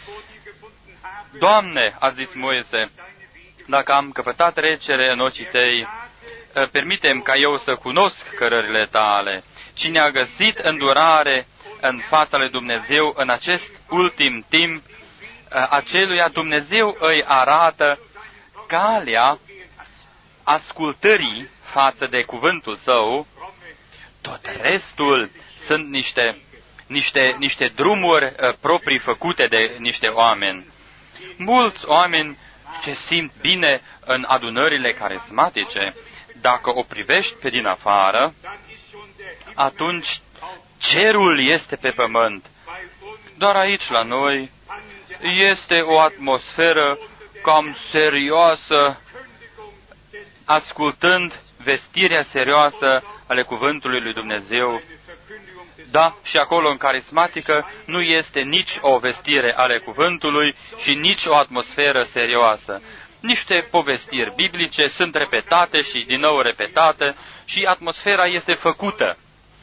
Doamne, a zis Moise, dacă am căpătat trecere în ochii tăi, permitem ca eu să cunosc cărările tale. Cine a găsit îndurare în fața lui Dumnezeu în acest ultim timp, aceluia Dumnezeu îi arată calea ascultării față de cuvântul său. Tot restul sunt niște, niște, niște drumuri proprii făcute de niște oameni. Mulți oameni ce simt bine în adunările carismatice, dacă o privești pe din afară, atunci cerul este pe pământ. Doar aici la noi este o atmosferă cam serioasă, ascultând vestirea serioasă ale cuvântului lui Dumnezeu. Da, și acolo în carismatică nu este nici o vestire ale cuvântului și nici o atmosferă serioasă. Niște povestiri biblice sunt repetate și din nou repetate și atmosfera este făcută.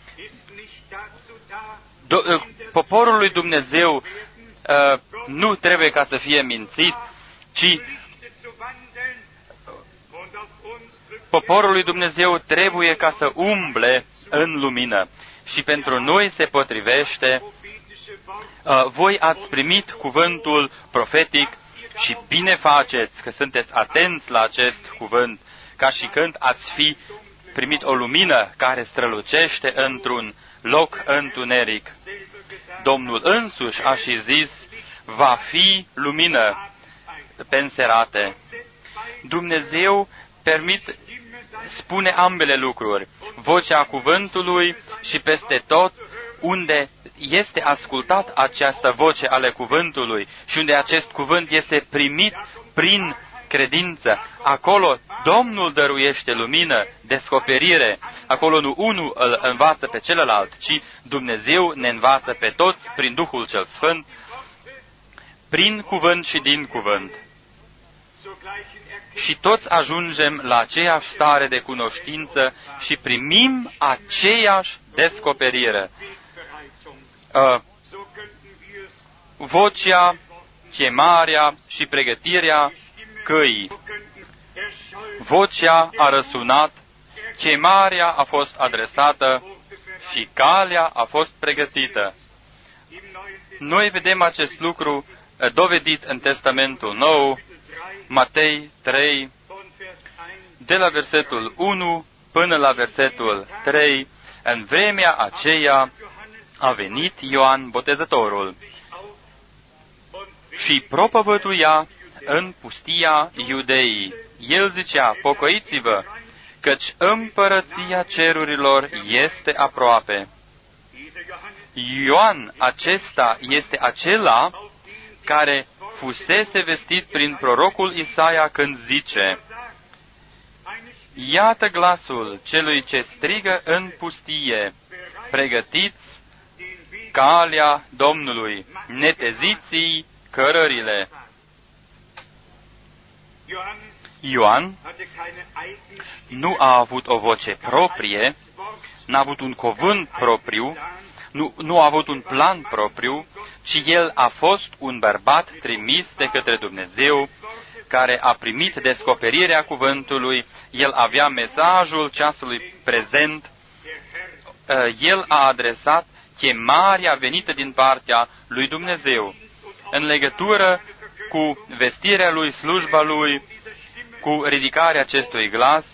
Do- poporul lui Dumnezeu uh, nu trebuie ca să fie mințit, ci poporul lui Dumnezeu trebuie ca să umble în lumină. Și pentru noi se potrivește, uh, voi ați primit cuvântul profetic și bine faceți că sunteți atenți la acest cuvânt, ca și când ați fi primit o lumină care strălucește într-un loc întuneric. Domnul însuși a și zis, va fi lumină pe înserate. Dumnezeu permit, spune ambele lucruri, vocea cuvântului și peste tot unde este ascultat această voce ale cuvântului și unde acest cuvânt este primit prin credință. Acolo Domnul dăruiește lumină, descoperire. Acolo nu unul îl învață pe celălalt, ci Dumnezeu ne învață pe toți prin Duhul cel Sfânt, prin cuvânt și din cuvânt. Și toți ajungem la aceeași stare de cunoștință și primim aceeași descoperire. Uh, vocea, chemarea și pregătirea căii. Vocea a răsunat, chemarea a fost adresată și calea a fost pregătită. Noi vedem acest lucru dovedit în Testamentul Nou, Matei trei, de la versetul unu până la versetul trei, În vremea aceea a venit Ioan Botezătorul și propovăduia în pustia Iudeii. El zicea, pocăiți-vă, căci împărăția cerurilor este aproape. Ioan acesta este acela care fusese vestit prin prorocul Isaia când zice, iată glasul celui ce strigă în pustie, pregătiți calea Domnului, neteziți cărările. Ioan nu a avut o voce proprie, n-a avut un cuvânt propriu, nu, nu a avut un plan propriu, ci el a fost un bărbat trimis de către Dumnezeu, care a primit descoperirea cuvântului, el avea mesajul ceasului prezent, el a adresat chemarea venită din partea lui Dumnezeu. În legătură cu vestirea lui, slujba lui, cu ridicarea acestui glas,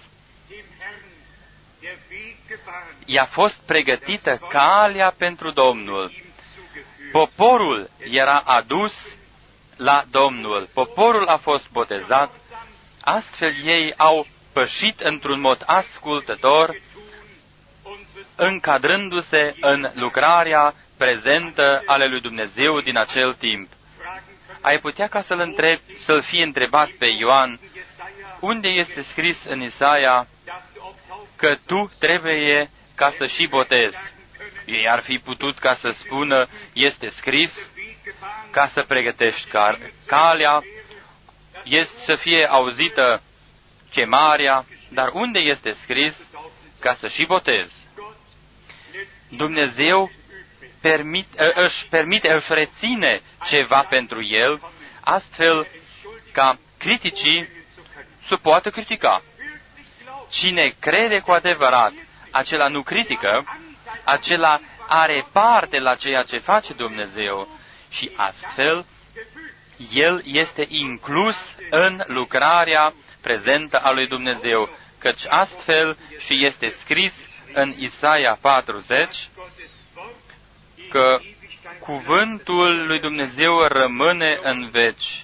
i-a fost pregătită calea pentru Domnul. Poporul era adus la Domnul. Poporul a fost botezat. Astfel ei au pășit într-un mod ascultător, încadrându-se în lucrarea prezentă ale lui Dumnezeu din acel timp. Ai putea ca să-l întrebi, să-l fie întrebat pe Ioan, unde este scris în Isaia că tu trebuie ca să și botezi? Ei ar fi putut ca să spună, este scris ca să pregătești car- calea, este să fie auzită chemarea, dar unde este scris ca să și botezi? Dumnezeu permit, își permite, își reține ceva pentru el, astfel ca criticii să poată critica. Cine crede cu adevărat, acela nu critică, acela are parte la ceea ce face Dumnezeu și astfel el este inclus în lucrarea prezentă a lui Dumnezeu, căci astfel și este scris în Isaia patruzeci că cuvântul lui Dumnezeu rămâne în veci.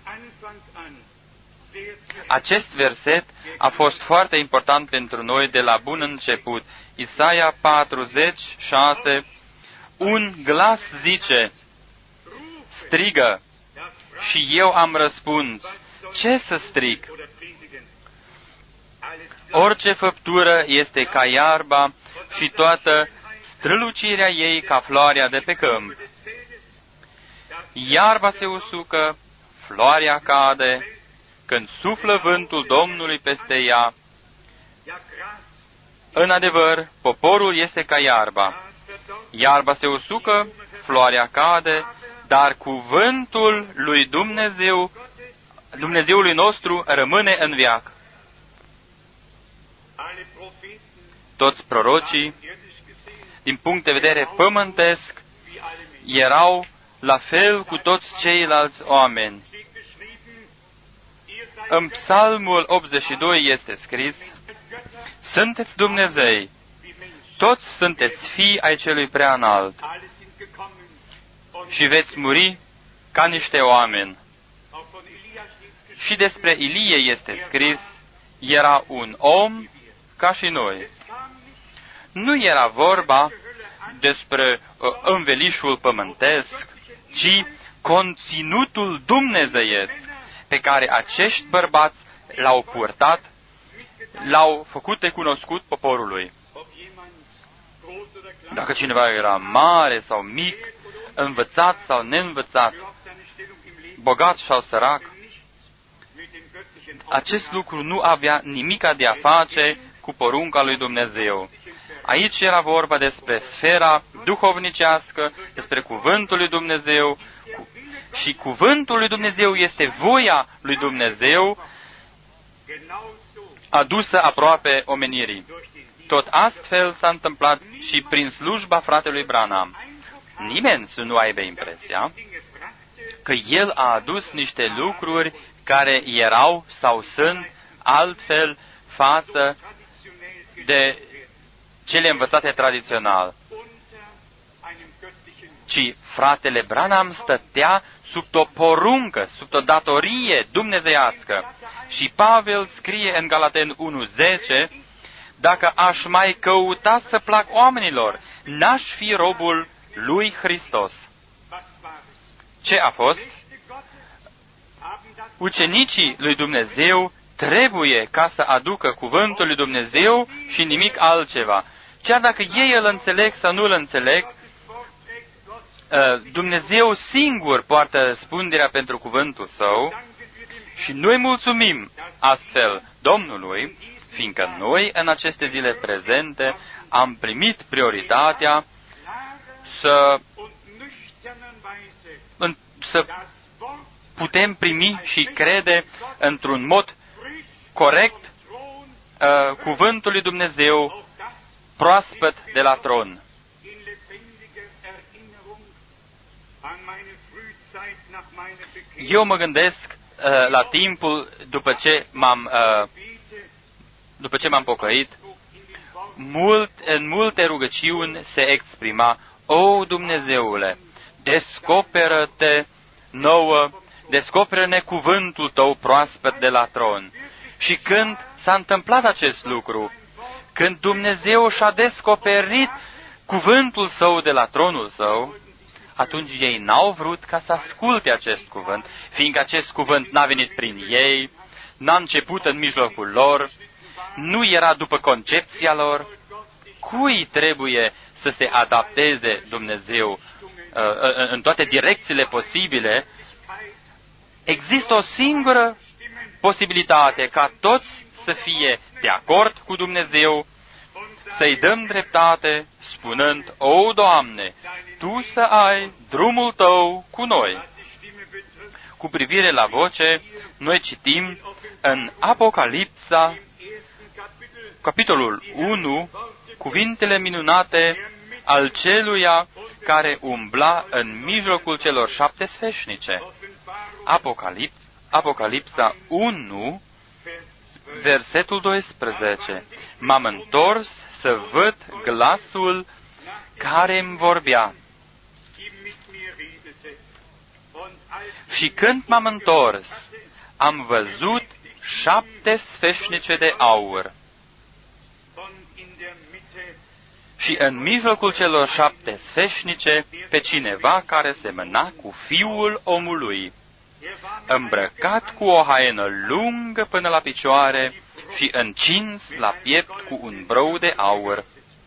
Acest verset a fost foarte important pentru noi de la bun început. Isaia patruzeci șase, un glas zice, strigă, și eu am răspuns, ce să strig? Orice făptură este ca iarba și toată strălucirea ei ca floarea de pe câmp. Iarba se usucă, floarea cade, când suflă vântul Domnului peste ea. În adevăr, poporul este ca iarba. Iarba se usucă, floarea cade, dar cuvântul lui Dumnezeu, Dumnezeului nostru, rămâne în veac. Toți prorocii, din punct de vedere pământesc, erau la fel cu toți ceilalți oameni. În Psalmul optzeci și doi este scris, sunteți Dumnezei, toți sunteți fii ai celui preanalt și veți muri ca niște oameni. Și despre Ilie este scris, era un om ca și noi. Nu era vorba despre uh, învelișul pământesc, ci conținutul dumnezeiesc pe care acești bărbați l-au purtat, l-au făcut de cunoscut poporului. Dacă cineva era mare sau mic, învățat sau neînvățat, bogat sau sărac, acest lucru nu avea nimic de a face cu porunca lui Dumnezeu. Aici era vorba despre sfera duhovnicească, despre cuvântul lui Dumnezeu, și cuvântul lui Dumnezeu este voia lui Dumnezeu adusă aproape omenirii. Tot astfel s-a întâmplat și prin slujba fratelui Branham. Nimeni să nu aibă impresia că el a adus niște lucruri care erau sau sunt altfel față de cele învățate tradițional, ci fratele Branham stătea sub o poruncă, sub o datorie dumnezeiască. Și Pavel scrie în Galaten unu zece, dacă aș mai căuta să plac oamenilor, n-aș fi robul lui Hristos. Ce a fost? Ucenicii lui Dumnezeu trebuie ca să aducă cuvântul lui Dumnezeu și nimic altceva. Chiar dacă ei îl înțeleg sau nu îl înțeleg, Dumnezeu singur poartă răspunderea pentru cuvântul Său și noi mulțumim astfel Domnului, fiindcă noi în aceste zile prezente am primit prioritatea să, să putem primi și crede într-un mod corect uh, cuvântul lui Dumnezeu proaspăt de la tron. Eu mă gândesc uh, la timpul după ce m-am uh, după ce m-am pocăit, mult, în multe rugăciuni se exprima: O, Dumnezeule, descoperă-te nouă, descoperă-ne cuvântul Tău proaspăt de la tron. Și când s-a întâmplat acest lucru, când Dumnezeu și-a descoperit cuvântul Său de la tronul Său, atunci ei n-au vrut ca să asculte acest cuvânt, fiindcă acest cuvânt n-a venit prin ei, n-a început în mijlocul lor, nu era după concepția lor. Cui trebuie să se adapteze Dumnezeu uh, în toate direcțiile posibile? Există o singură posibilitate ca toți să fie de acord cu Dumnezeu, să-i dăm dreptate, spunând: O, Doamne, Tu să ai drumul Tău cu noi. Cu privire la voce, noi citim în Apocalipsa, capitolul unu, cuvintele minunate al celuia care umbla în mijlocul celor șapte sfeșnice. Apocalips, Apocalipsa unu, versetul doisprezece. M-am întors să văd glasul care îmi vorbea. Și când m-am întors, am văzut șapte sfeșnice de aur. Și în mijlocul celor șapte sfeșnice, pe cineva care semăna cu Fiul omului, îmbrăcat cu o haină lungă până la picioare și încins la piept cu un brou de aur.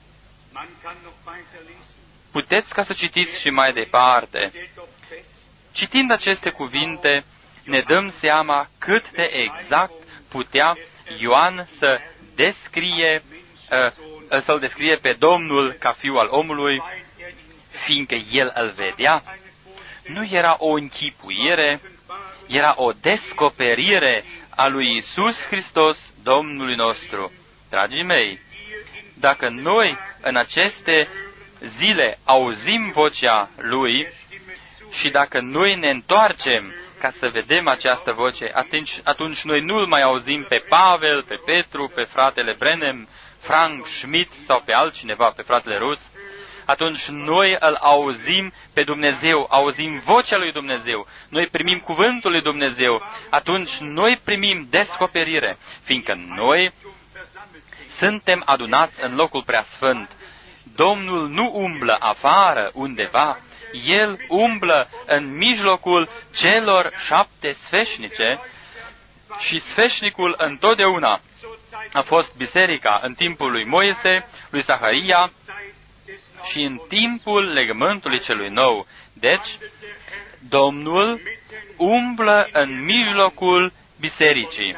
Puteți ca să citiți și mai departe. Citind aceste cuvinte, ne dăm seama cât de exact putea Ioan să descrie, să-l descrie pe Domnul ca Fiul al omului, fiindcă el îl vedea. Nu era o închipuire, era o descoperire a lui Iisus Hristos, Domnului nostru. Dragii mei, dacă noi în aceste zile auzim vocea Lui și dacă noi ne întoarcem ca să vedem această voce, atunci, atunci noi nu-L mai auzim pe Pavel, pe Petru, pe fratele Brenem, Frank Schmidt sau pe altcineva, pe fratele Rus, atunci noi îl auzim pe Dumnezeu, auzim vocea lui Dumnezeu, noi primim cuvântul lui Dumnezeu, atunci noi primim descoperire, fiindcă noi suntem adunați în locul preasfânt. Domnul nu umblă afară undeva, El umblă în mijlocul celor șapte sfeșnice și sfeșnicul întotdeauna a fost biserica în timpul lui Moise, lui Zaharia și în timpul legământului celui nou. Deci, Domnul umblă în mijlocul bisericii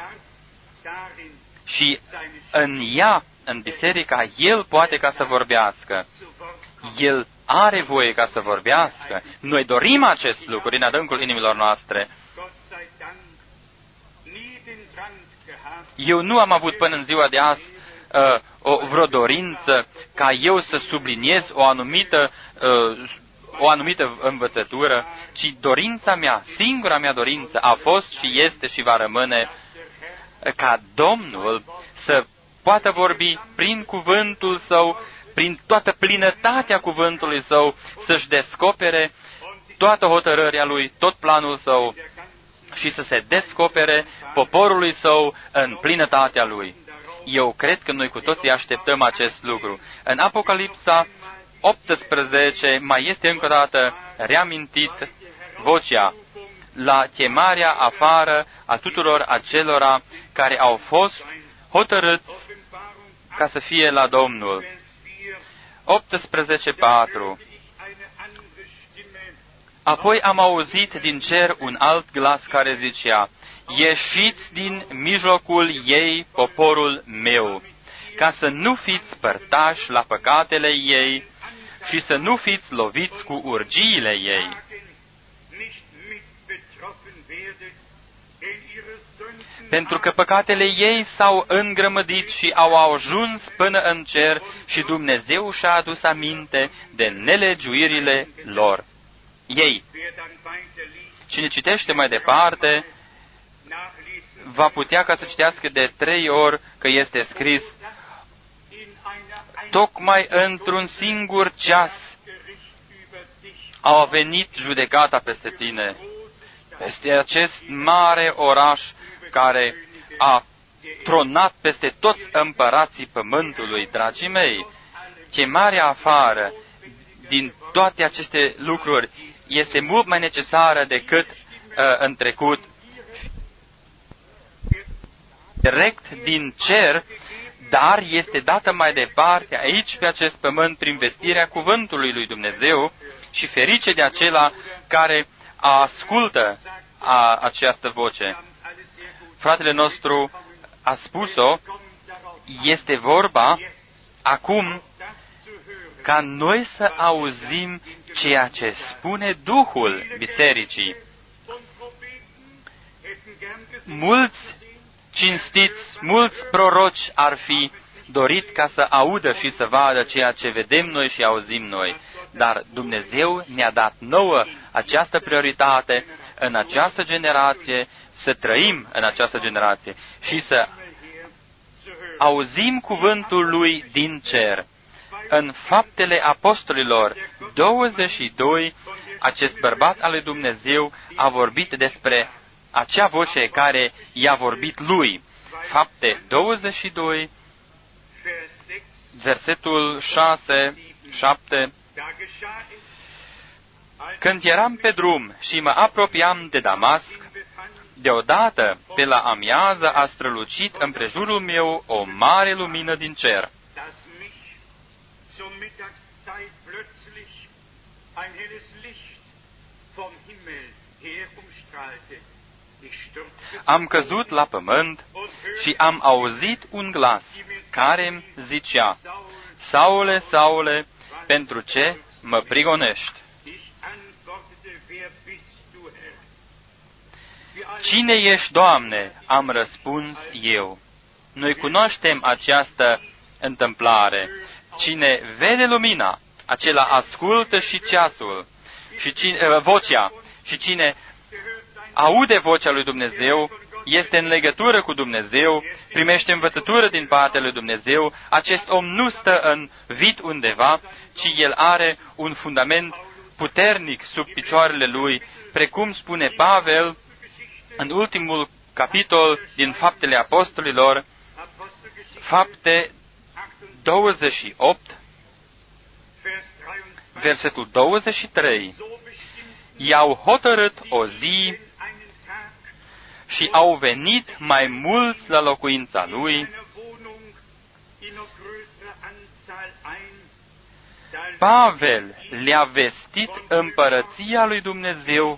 și în ea, în biserica, El poate ca să vorbească. El are voie ca să vorbească. Noi dorim acest lucru din adâncul inimilor noastre. Eu nu am avut până în ziua de azi uh, o vreo dorință ca eu să subliniez o anumită, uh, o anumită învățătură, ci dorința mea, singura mea dorință a fost și este și va rămâne ca Domnul să poată vorbi prin cuvântul Său prin toată plinătatea cuvântului Său, să-și descopere toată hotărârea Lui, tot planul Său și să se descopere poporului Său în plinătatea Lui. Eu cred că noi cu toții așteptăm acest lucru. În Apocalipsa optsprezece mai este încă o dată reamintit vocea la chemarea afară a tuturor acelora care au fost hotărâți ca să fie la Domnul. optsprezece patru. Apoi am auzit din cer un alt glas care zicea: ieșiți din mijlocul ei, poporul meu, ca să nu fiți părtași la păcatele ei și să nu fiți loviți cu urgiile ei. Pentru că păcatele ei s-au îngrămădit și au ajuns până în cer și Dumnezeu și-a adus aminte de nelegiuirile lor. Ei. Cine citește mai departe, va putea ca să citească de trei ori că este scris: tocmai într-un singur ceas a venit judecata peste tine, peste acest mare oraș care a tronat peste toți împărații pământului. Dragii mei, chemarea afară din toate aceste lucruri este mult mai necesară decât uh, în trecut. Direct din cer, dar este dată mai departe aici pe acest pământ prin vestirea cuvântului lui Dumnezeu și ferice de acela care ascultă a, această voce. Fratele nostru a spus-o, este vorba acum ca noi să auzim ceea ce spune Duhul Bisericii. Mulți cinstiți, mulți proroci ar fi dorit ca să audă și să vadă ceea ce vedem noi și auzim noi. Dar Dumnezeu ne-a dat nouă această prioritate în această generație, să trăim în această generație și să auzim cuvântul Lui din cer. În Faptele Apostolilor douăzeci și doi, acest bărbat al lui Dumnezeu a vorbit despre acea voce care i-a vorbit lui. Fapte douăzeci și doi, versetul șase, șapte. Când eram pe drum și mă apropiam de Damasc, deodată, pe la amiază, a strălucit împrejurul meu o mare lumină din cer. Am căzut la pământ și am auzit un glas care îmi zicea: Saule, Saule, pentru ce mă prigonești? Cine ești, Doamne? Am răspuns eu. Noi cunoaștem această întâmplare. Cine vede lumina, acela ascultă și ceasul, și cine, vocea, și cine aude vocea lui Dumnezeu, este în legătură cu Dumnezeu, primește învățătură din partea lui Dumnezeu. Acest om nu stă în vid undeva, ci el are un fundament puternic sub picioarele lui, precum spune Pavel în ultimul capitol din Faptele Apostolilor, Fapte douăzeci și opt, versetul douăzeci și trei. I-au hotărât o zi și au venit mai mulți la locuința lui. Pavel le-a vestit împărăția lui Dumnezeu,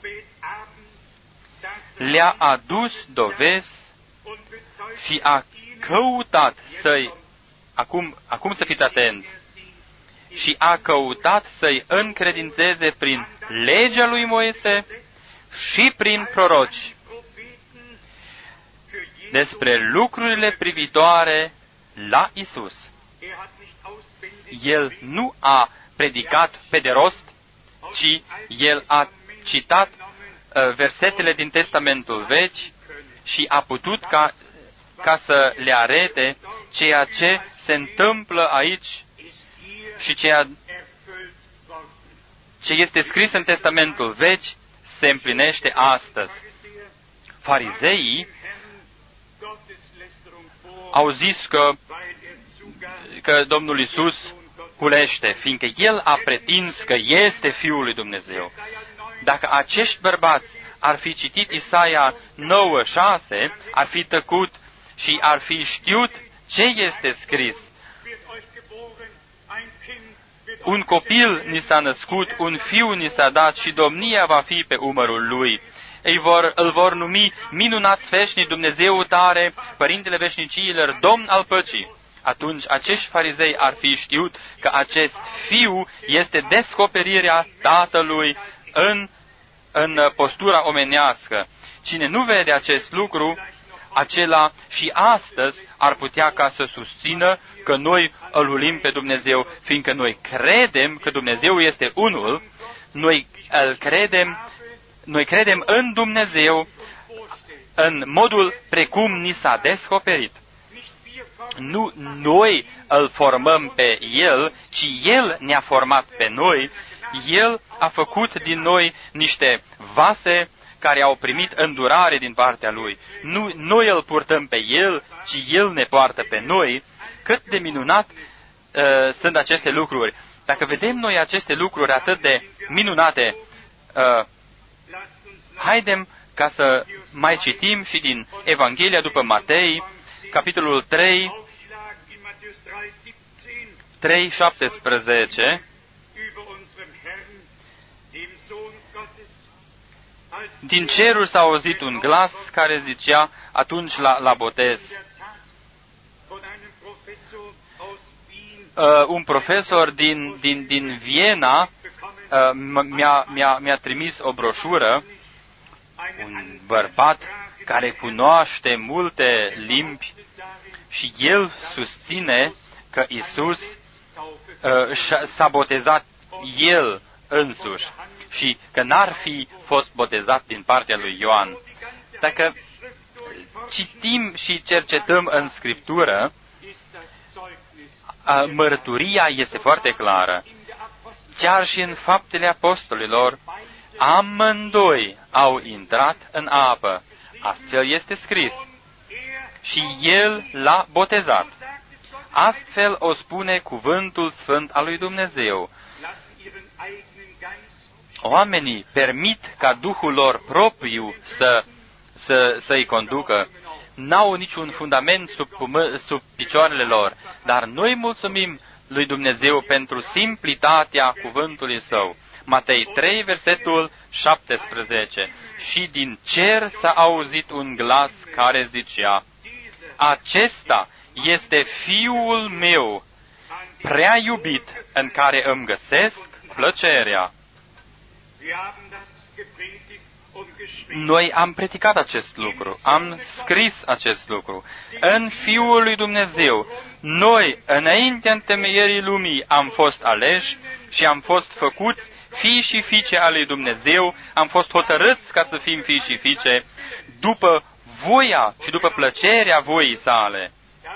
le-a adus dovezi și a căutat să-i, acum, acum să fiți atenți, și a căutat să-i încredințeze prin legea lui Moise și prin proroci despre lucrurile privitoare la Isus. El nu a predicat pe de rost, ci el a citat uh, versetele din Testamentul Vechi și a putut ca, ca să le arete ceea ce se întâmplă aici și ceea ce este scris în Testamentul Vechi se împlinește astăzi. Farizeii au zis că, că Domnul Iisus hulește, fiindcă El a pretins că este Fiul lui Dumnezeu. Dacă acești bărbați ar fi citit Isaia nouă șase, ar fi tăcut și ar fi știut ce este scris. Un copil ni s-a născut, un fiu ni s-a dat și domnia va fi pe umărul lui. Ei vor, îl vor numi minunat veșnic, Dumnezeu tare, Părintele veșnicilor, Domn al păcii. Atunci acești farizei ar fi știut că acest fiu este descoperirea Tatălui în, în postura omenească. Cine nu vede acest lucru, acela și astăzi ar putea ca să susțină că noi îl hulim pe Dumnezeu, fiindcă noi credem că Dumnezeu este unul, noi îl credem, noi credem în Dumnezeu în modul precum ni s-a descoperit. Nu noi îl formăm pe El, ci El ne-a format pe noi. El a făcut din noi niște vase care au primit îndurare din partea Lui. Nu noi îl purtăm pe El, ci El ne poartă pe noi. Cât de minunat uh, sunt aceste lucruri. Dacă vedem noi aceste lucruri atât de minunate, uh, haidem ca să mai citim și din Evanghelia după Matei, capitolul trei, trei șaptesprezece. Din cerul s-a auzit un glas care zicea atunci la, la botez. Uh, un profesor din, din, din Viena uh, mi-a, mi-a, mi-a trimis o broșură, un bărbat care cunoaște multe limbi și el susține că Isus uh, s-a botezat el însuși și că n-ar fi fost botezat din partea lui Ioan. Dacă citim și cercetăm în Scriptură, mărturia este foarte clară. Chiar și în Faptele Apostolilor, amândoi au intrat în apă. Astfel este scris. Și el l-a botezat. Astfel o spune cuvântul sfânt al lui Dumnezeu. Oamenii permit ca Duhul lor propriu să, să, să-i conducă. N-au niciun fundament sub, sub picioarele lor, dar noi mulțumim lui Dumnezeu pentru simplitatea cuvântului Său. Matei trei, versetul șaptesprezece. Și din cer s-a auzit un glas care zicea, acesta este Fiul meu, prea iubit, în care îmi găsesc plăcerea. Noi am predicat acest lucru, am scris acest lucru. În Fiul lui Dumnezeu, noi, înaintea întemeierii lumii, am fost aleși și am fost făcuți fii și fiice ale lui Dumnezeu, am fost hotărâți ca să fim fii și fiice după voia și după plăcerea voii sale.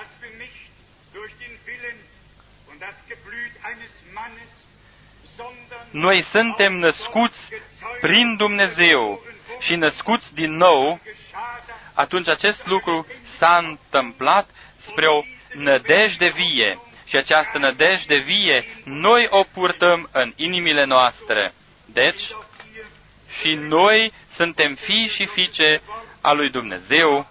Noi suntem născuți prin Dumnezeu și născuți din nou. Atunci acest lucru s-a întâmplat spre o nădejde vie. Și această nădejde vie noi o purtăm în inimile noastre. Deci, și noi suntem fii și fiice a lui Dumnezeu.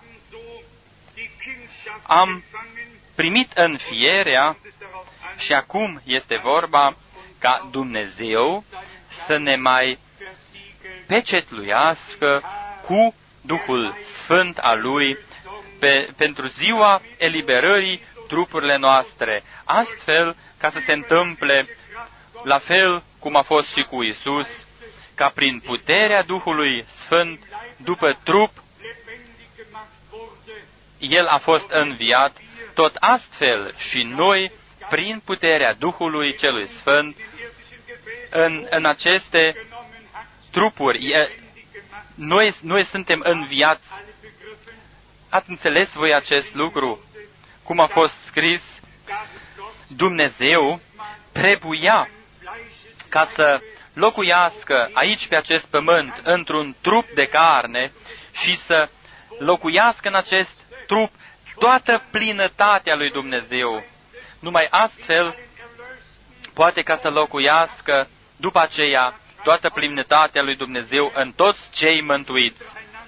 Am primit înfierea și acum este vorba ca Dumnezeu să ne mai pecetluiască cu Duhul Sfânt al Lui pe, pentru ziua eliberării trupurile noastre, astfel ca să se întâmple la fel cum a fost și cu Isus, ca prin puterea Duhului Sfânt, după trup, El a fost înviat, tot astfel și noi, prin puterea Duhului Celui Sfânt, în, în aceste trupuri, noi, noi suntem înviați. Ați înțeles voi acest lucru? Cum a fost scris, Dumnezeu, trebuia ca să locuiască aici pe acest pământ într-un trup de carne și să locuiască în acest trup toată plinătatea lui Dumnezeu. Numai astfel poate ca să locuiască după aceea toată plinătatea lui Dumnezeu în toți cei mântuiți.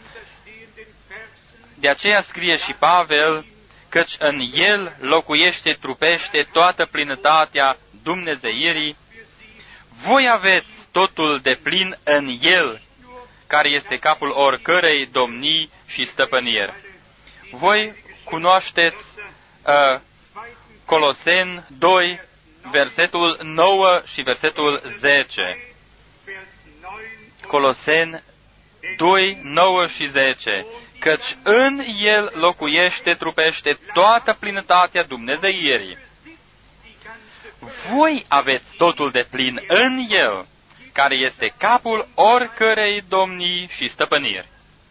De aceea scrie și Pavel, căci în el locuiește trupește toată plinătatea dumnezeirii. Voi aveți totul de plin în el, care este capul oricărei domnii și stăpâniri. Voi cunoașteți uh, Coloseni doi, versetul nouă și versetul zece. Coloseni doi, nouă și zece. Căci în el locuiește, trupește toată plinătatea dumnezeirii. Voi aveți totul de plin în el, care este capul oricărei domnii și stăpâniri.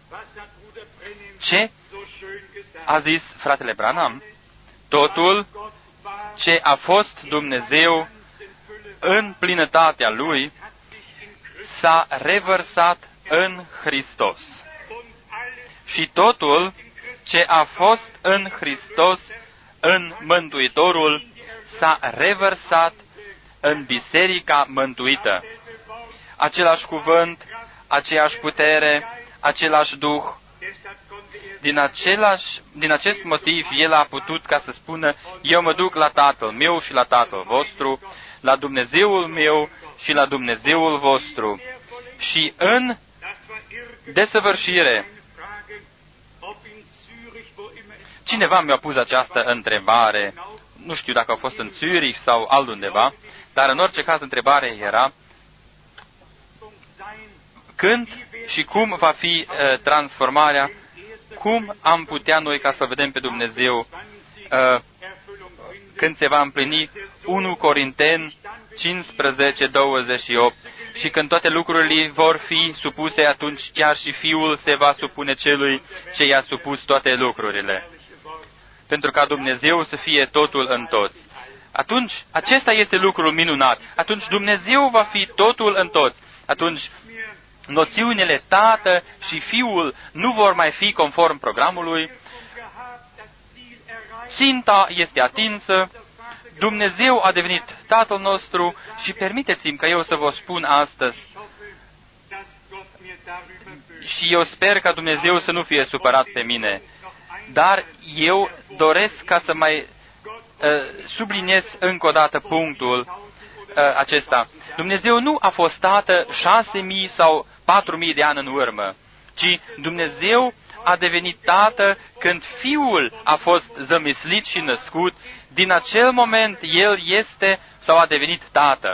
Ce a zis fratele Branham? Totul ce a fost Dumnezeu în plinătatea lui s-a revărsat în Hristos. Și totul ce a fost în Hristos, în Mântuitorul, s-a revărsat în biserica mântuită. Același cuvânt, aceeași putere, același Duh. Din, același, din acest motiv, El a putut ca să spună, eu mă duc la Tatăl meu și la Tatăl vostru, la Dumnezeul meu și la Dumnezeul vostru. Și în desăvârșire, cineva mi-a pus această întrebare, nu știu dacă a fost în Zurich sau altundeva, dar în orice caz întrebarea era, când și cum va fi uh, transformarea, cum am putea noi ca să vedem pe Dumnezeu uh, când se va împlini unu Corinteni cincisprezece, douăzeci și opt, și când toate lucrurile vor fi supuse, atunci chiar și Fiul se va supune celui ce i-a supus toate lucrurile. Pentru ca Dumnezeu să fie totul în toți. Atunci, acesta este lucrul minunat. Atunci Dumnezeu va fi totul în toți. Atunci, noțiunile Tată și Fiul nu vor mai fi conform programului. Ținta este atinsă. Dumnezeu a devenit Tatăl nostru și permiteți-mi ca eu să vă spun astăzi, și eu sper ca Dumnezeu să nu fie supărat pe mine, dar eu doresc ca să mai uh, subliniez încă o dată punctul uh, acesta. Dumnezeu nu a fost Tată șase mii sau patru mii de ani în urmă, ci Dumnezeu a devenit Tată când Fiul a fost zămislit și născut. Din acel moment El este sau a devenit Tată.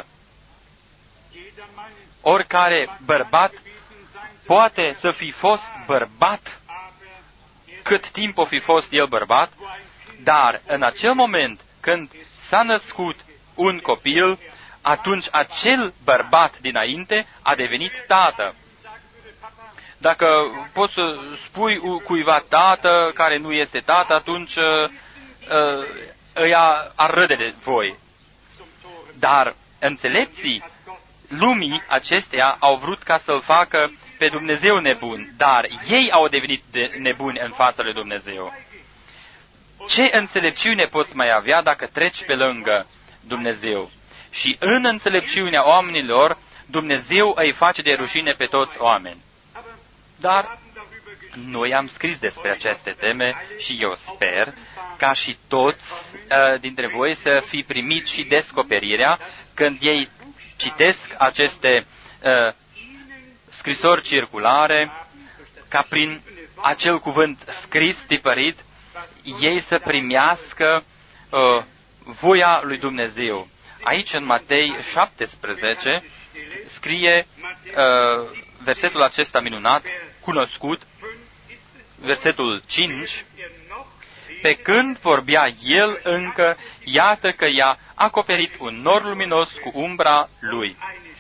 Oricare bărbat poate să fi fost bărbat cât timp o fi fost el bărbat, dar în acel moment când s-a născut un copil, atunci acel bărbat dinainte a devenit tată. Dacă poți să spui cuiva tată care nu este tată, atunci uh, ăia ar râde de voi. Dar înțelepții lumii acesteia au vrut ca să-l facă pe Dumnezeu nebun, dar ei au devenit de nebuni în fața lui Dumnezeu. Ce înțelepciune poți mai avea dacă treci pe lângă Dumnezeu? Și în înțelepciunea oamenilor, Dumnezeu îi face de rușine pe toți oameni. Dar noi am scris despre aceste teme și eu sper ca și toți uh, dintre voi să fi primit și descoperirea când ei citesc aceste uh, scrisori circulare, ca prin acel cuvânt scris, tipărit, ei să primească uh, voia lui Dumnezeu. Aici, în Matei șaptesprezece, scrie uh, versetul acesta minunat, cunoscut, versetul cinci, pe când vorbea el încă, iată că i-a acoperit un nor luminos cu umbra lui.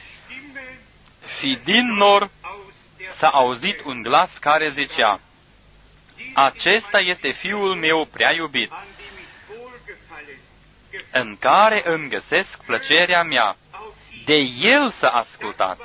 Și din nor s-a auzit un glas care zicea, acesta este Fiul meu prea iubit, în care îmi găsesc plăcerea mea. De El să ascultați.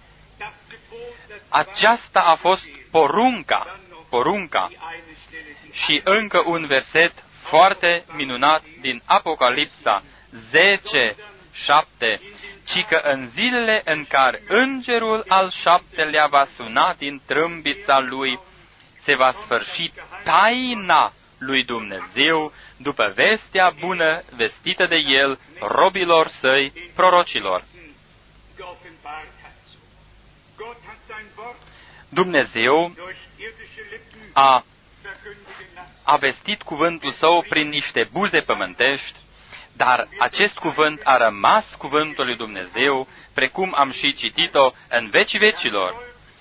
Aceasta a fost porunca, porunca. Și încă un verset foarte minunat din Apocalipsa zece, șapte, ci că în zilele în care îngerul al șaptelea va suna din trâmbița lui, se va sfârși taina lui Dumnezeu după vestea bună vestită de El robilor săi, prorocilor. Dumnezeu a, a vestit cuvântul Său prin niște buze pământești, dar acest cuvânt a rămas cuvântul lui Dumnezeu, precum am și citit-o în vecii vecilor.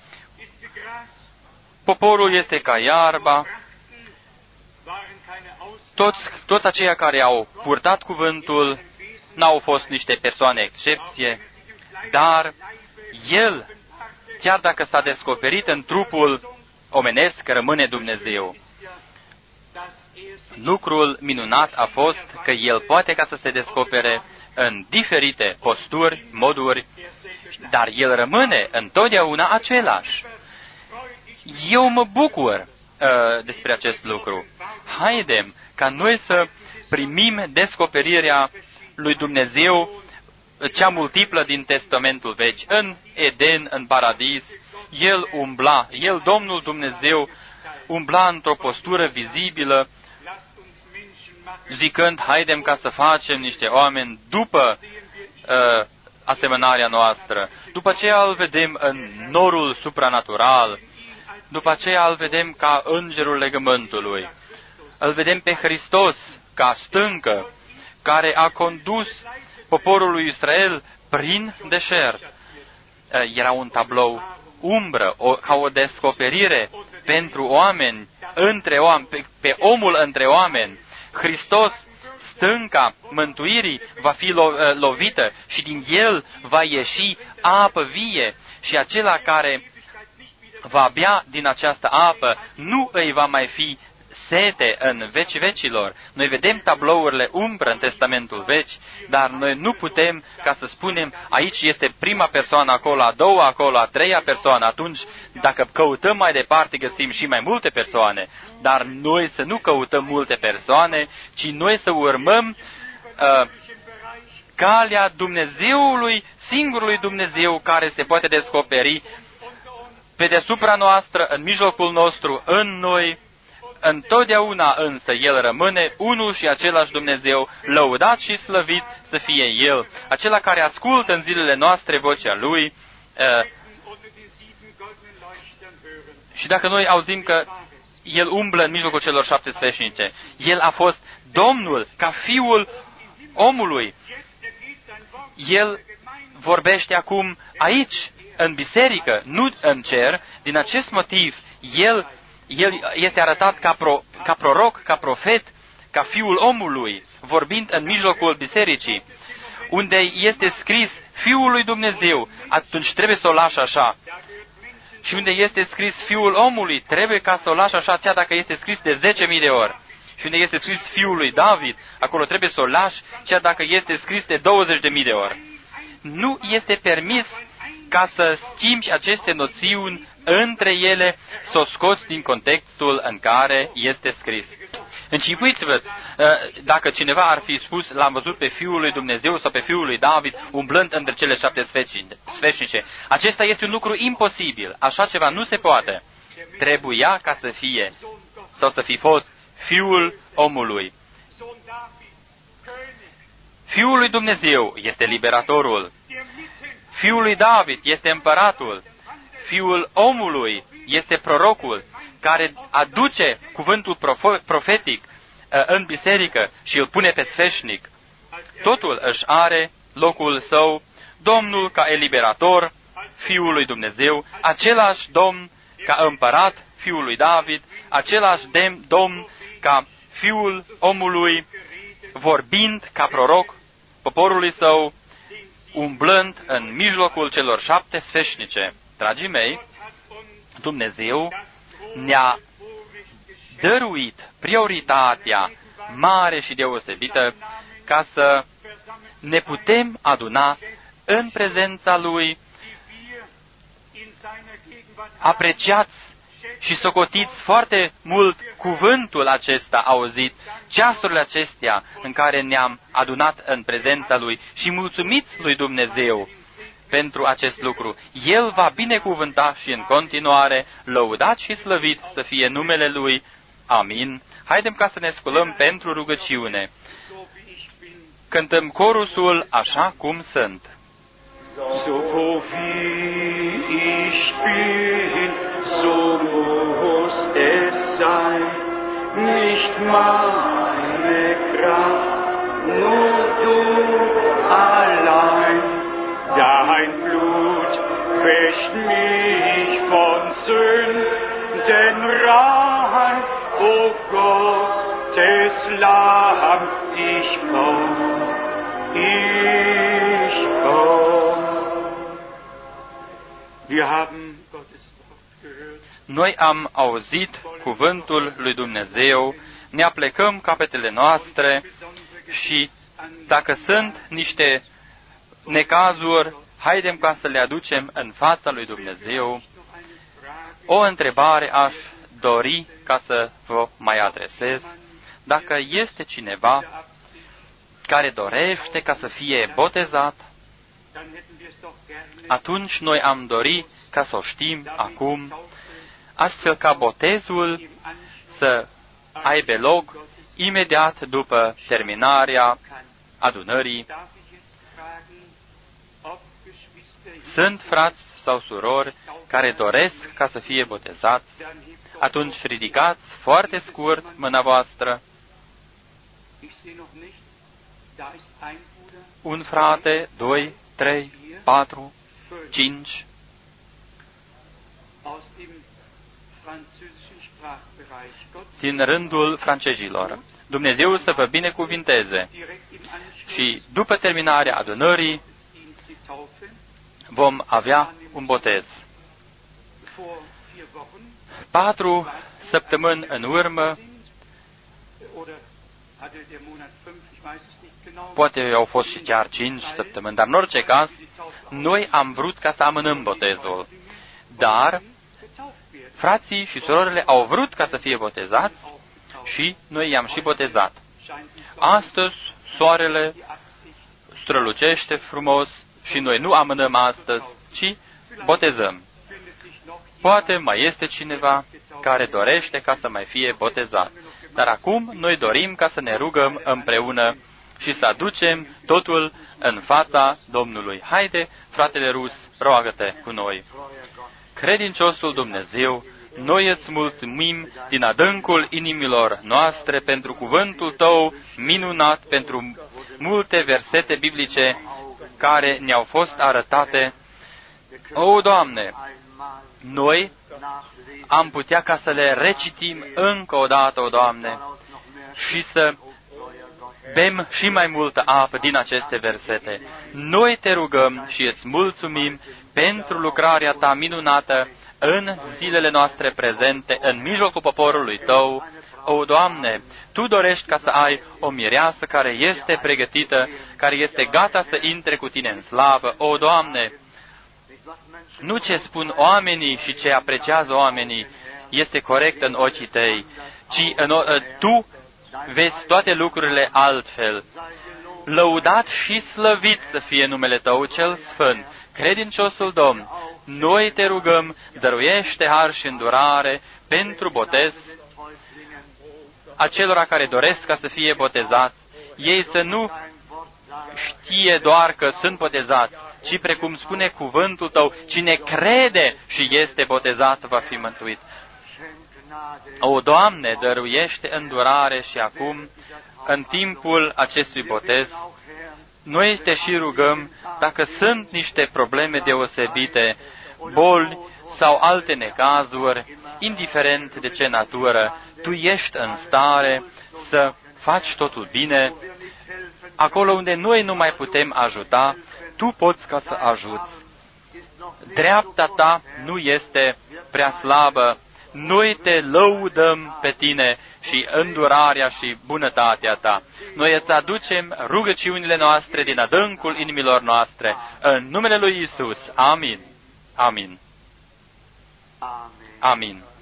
Poporul este ca iarba. Toți, toți aceia care au purtat cuvântul n-au fost niște persoane excepție, dar El, chiar dacă s-a descoperit în trupul omenesc, rămâne Dumnezeu. Lucrul minunat a fost că El poate ca să se descopere în diferite posturi, moduri, dar El rămâne întotdeauna același. Eu mă bucur uh, despre acest lucru. Haidem ca noi să primim descoperirea lui Dumnezeu cea multiplă din Testamentul Vechi. În Eden, în Paradis, El umbla, El, Domnul Dumnezeu, umbla într-o postură vizibilă, zicând, haidem ca să facem niște oameni după uh, asemănarea noastră. După aceea îl vedem în norul supranatural, după aceea îl vedem ca îngerul legământului. Îl vedem pe Hristos ca stâncă, care a condus poporul lui Israel prin deșert. Era un tablou umbră, o, ca o descoperire pentru oameni, între oameni, pe, pe omul între oameni. Hristos, stânca mântuirii, va fi lo, lovită și din El va ieși apă vie și acela care va bea din această apă nu îi va mai fi sete în vecii vecilor. Noi vedem tablourile umbră în Testamentul Vechi, dar noi nu putem ca să spunem aici este prima persoană acolo, a doua acolo, a treia persoană. Atunci, dacă căutăm mai departe, găsim și mai multe persoane. Dar noi să nu căutăm multe persoane, ci noi să urmăm uh, calea Dumnezeului, singurului Dumnezeu care se poate descoperi pe deasupra noastră, în mijlocul nostru, în noi. Întotdeauna însă El rămâne unul și același Dumnezeu, lăudat și slăvit să fie El, acela care ascultă în zilele noastre vocea Lui. Uh, și dacă noi auzim că El umblă în mijlocul celor șapte sfeșnice, El a fost Domnul ca Fiul omului. El vorbește acum aici, în biserică, nu în cer. Din acest motiv, El El este arătat ca, pro, ca proroc, ca profet, ca Fiul omului, vorbind în mijlocul bisericii. Unde este scris Fiul lui Dumnezeu, atunci trebuie să o lași așa. Și unde este scris Fiul omului, trebuie ca să o lași așa, chiar dacă este scris de zece mii de ori. Și unde este scris Fiul lui David, acolo trebuie să o lași, chiar dacă este scris de douăzeci de mii de ori. Nu este permis ca să schimbi aceste noțiuni între ele, să o scoți din contextul în care este scris. Închipuiți-vă, dacă cineva ar fi spus, l-am văzut pe Fiul lui Dumnezeu sau pe Fiul lui David umblând între cele șapte sfeșnice. Acesta este un lucru imposibil. Așa ceva nu se poate. Trebuia ca să fie, sau să fi fost, Fiul omului. Fiul lui Dumnezeu este liberatorul. Fiul lui David este împăratul. Fiul omului este prorocul care aduce cuvântul profetic în biserică și îl pune pe sfeșnic. Totul își are locul său, Domnul ca eliberator, Fiul lui Dumnezeu, același Domn ca împărat, Fiul lui David, același Domn ca Fiul omului, vorbind ca proroc poporului său, umblând în mijlocul celor șapte sfeșnice. Dragii mei, Dumnezeu ne-a dăruit prioritatea mare și deosebită ca să ne putem aduna în prezența Lui, apreciați și socotiți foarte mult cuvântul acesta auzit, ceasurile acestea în care ne-am adunat în prezența Lui și mulțumiți Lui Dumnezeu pentru acest lucru. El va binecuvânta și în continuare, lăudat și slăvit să fie numele Lui. Amin. Haidem ca să ne sculăm pentru rugăciune. Cântăm corusul Așa cum sunt. So wie ich bin, so muss es sein, nicht meine Kraft, nur du allein. Dein Blut wäscht mich von Sünden rein, o Gottes Lamm, ich komm, ich komm. Wir haben Gottes Wort gehört. Noi am auzit cuvântul lui Dumnezeu, ne aplecăm capetele noastre și dacă sunt niște necazuri, haidem ca să le aducem în fața lui Dumnezeu. O întrebare aș dori ca să vă mai adresez. Dacă este cineva care dorește ca să fie botezat, atunci noi am dori ca să o știm acum, astfel ca botezul să aibă loc imediat după terminarea adunării. Sunt frați sau surori care doresc ca să fie botezați, atunci ridicați foarte scurt mâna voastră. Un frate, doi, trei, patru, cinci. Din rândul francezilor. Dumnezeu să vă binecuvinteze. Și după terminarea adunării vom avea un botez. Patru săptămâni în urmă, poate au fost și chiar cinci săptămâni, dar în orice caz, noi am vrut ca să amânăm botezul. Dar frații și surorile au vrut ca să fie botezați și noi i-am și botezat. Astăzi, soarele strălucește frumos și noi nu amânăm astăzi, ci botezăm. Poate mai este cineva care dorește ca să mai fie botezat. Dar acum noi dorim ca să ne rugăm împreună și să aducem totul în fața Domnului. Haide, fratele Rus, roagă-te cu noi. Credinciosul Dumnezeu, noi îți mulțumim din adâncul inimilor noastre pentru cuvântul Tău minunat, pentru multe versete biblice care ne-au fost arătate. O, Doamne, noi am putea ca să le recitim încă o dată, o Doamne, și să bem și mai multă apă din aceste versete. Noi Te rugăm și îți mulțumim pentru lucrarea Ta minunată în zilele noastre prezente, în mijlocul poporului Tău. O, Doamne, Tu dorești ca să ai o mireasă care este pregătită, care este gata să intre cu Tine în slavă. O, Doamne, nu ce spun oamenii și ce apreciază oamenii este corect în ochii Tăi, ci în o, Tu vezi toate lucrurile altfel. Lăudat și slăvit să fie numele Tău cel Sfânt. Credinciosul Domn, noi Te rugăm, dăruiește har și îndurare pentru botez acelora care doresc ca să fie botezați. Ei să nu știe doar că sunt botezați, ci precum spune cuvântul Tău, cine crede și este botezat va fi mântuit. O, Doamne, dăruiește îndurare și acum, în timpul acestui botez, noi Te și rugăm, dacă sunt niște probleme deosebite, boli sau alte necazuri, indiferent de ce natură, Tu ești în stare să faci totul bine. Acolo unde noi nu mai putem ajuta, Tu poți ca să ajuți. Dreapta Ta nu este prea slabă, noi te lăudăm pe tine și îndurarea și bunătatea ta. Noi îți aducem rugăciunile noastre din adâncul inimilor noastre, în numele lui Isus. Amin. Amin. Amen. Amin.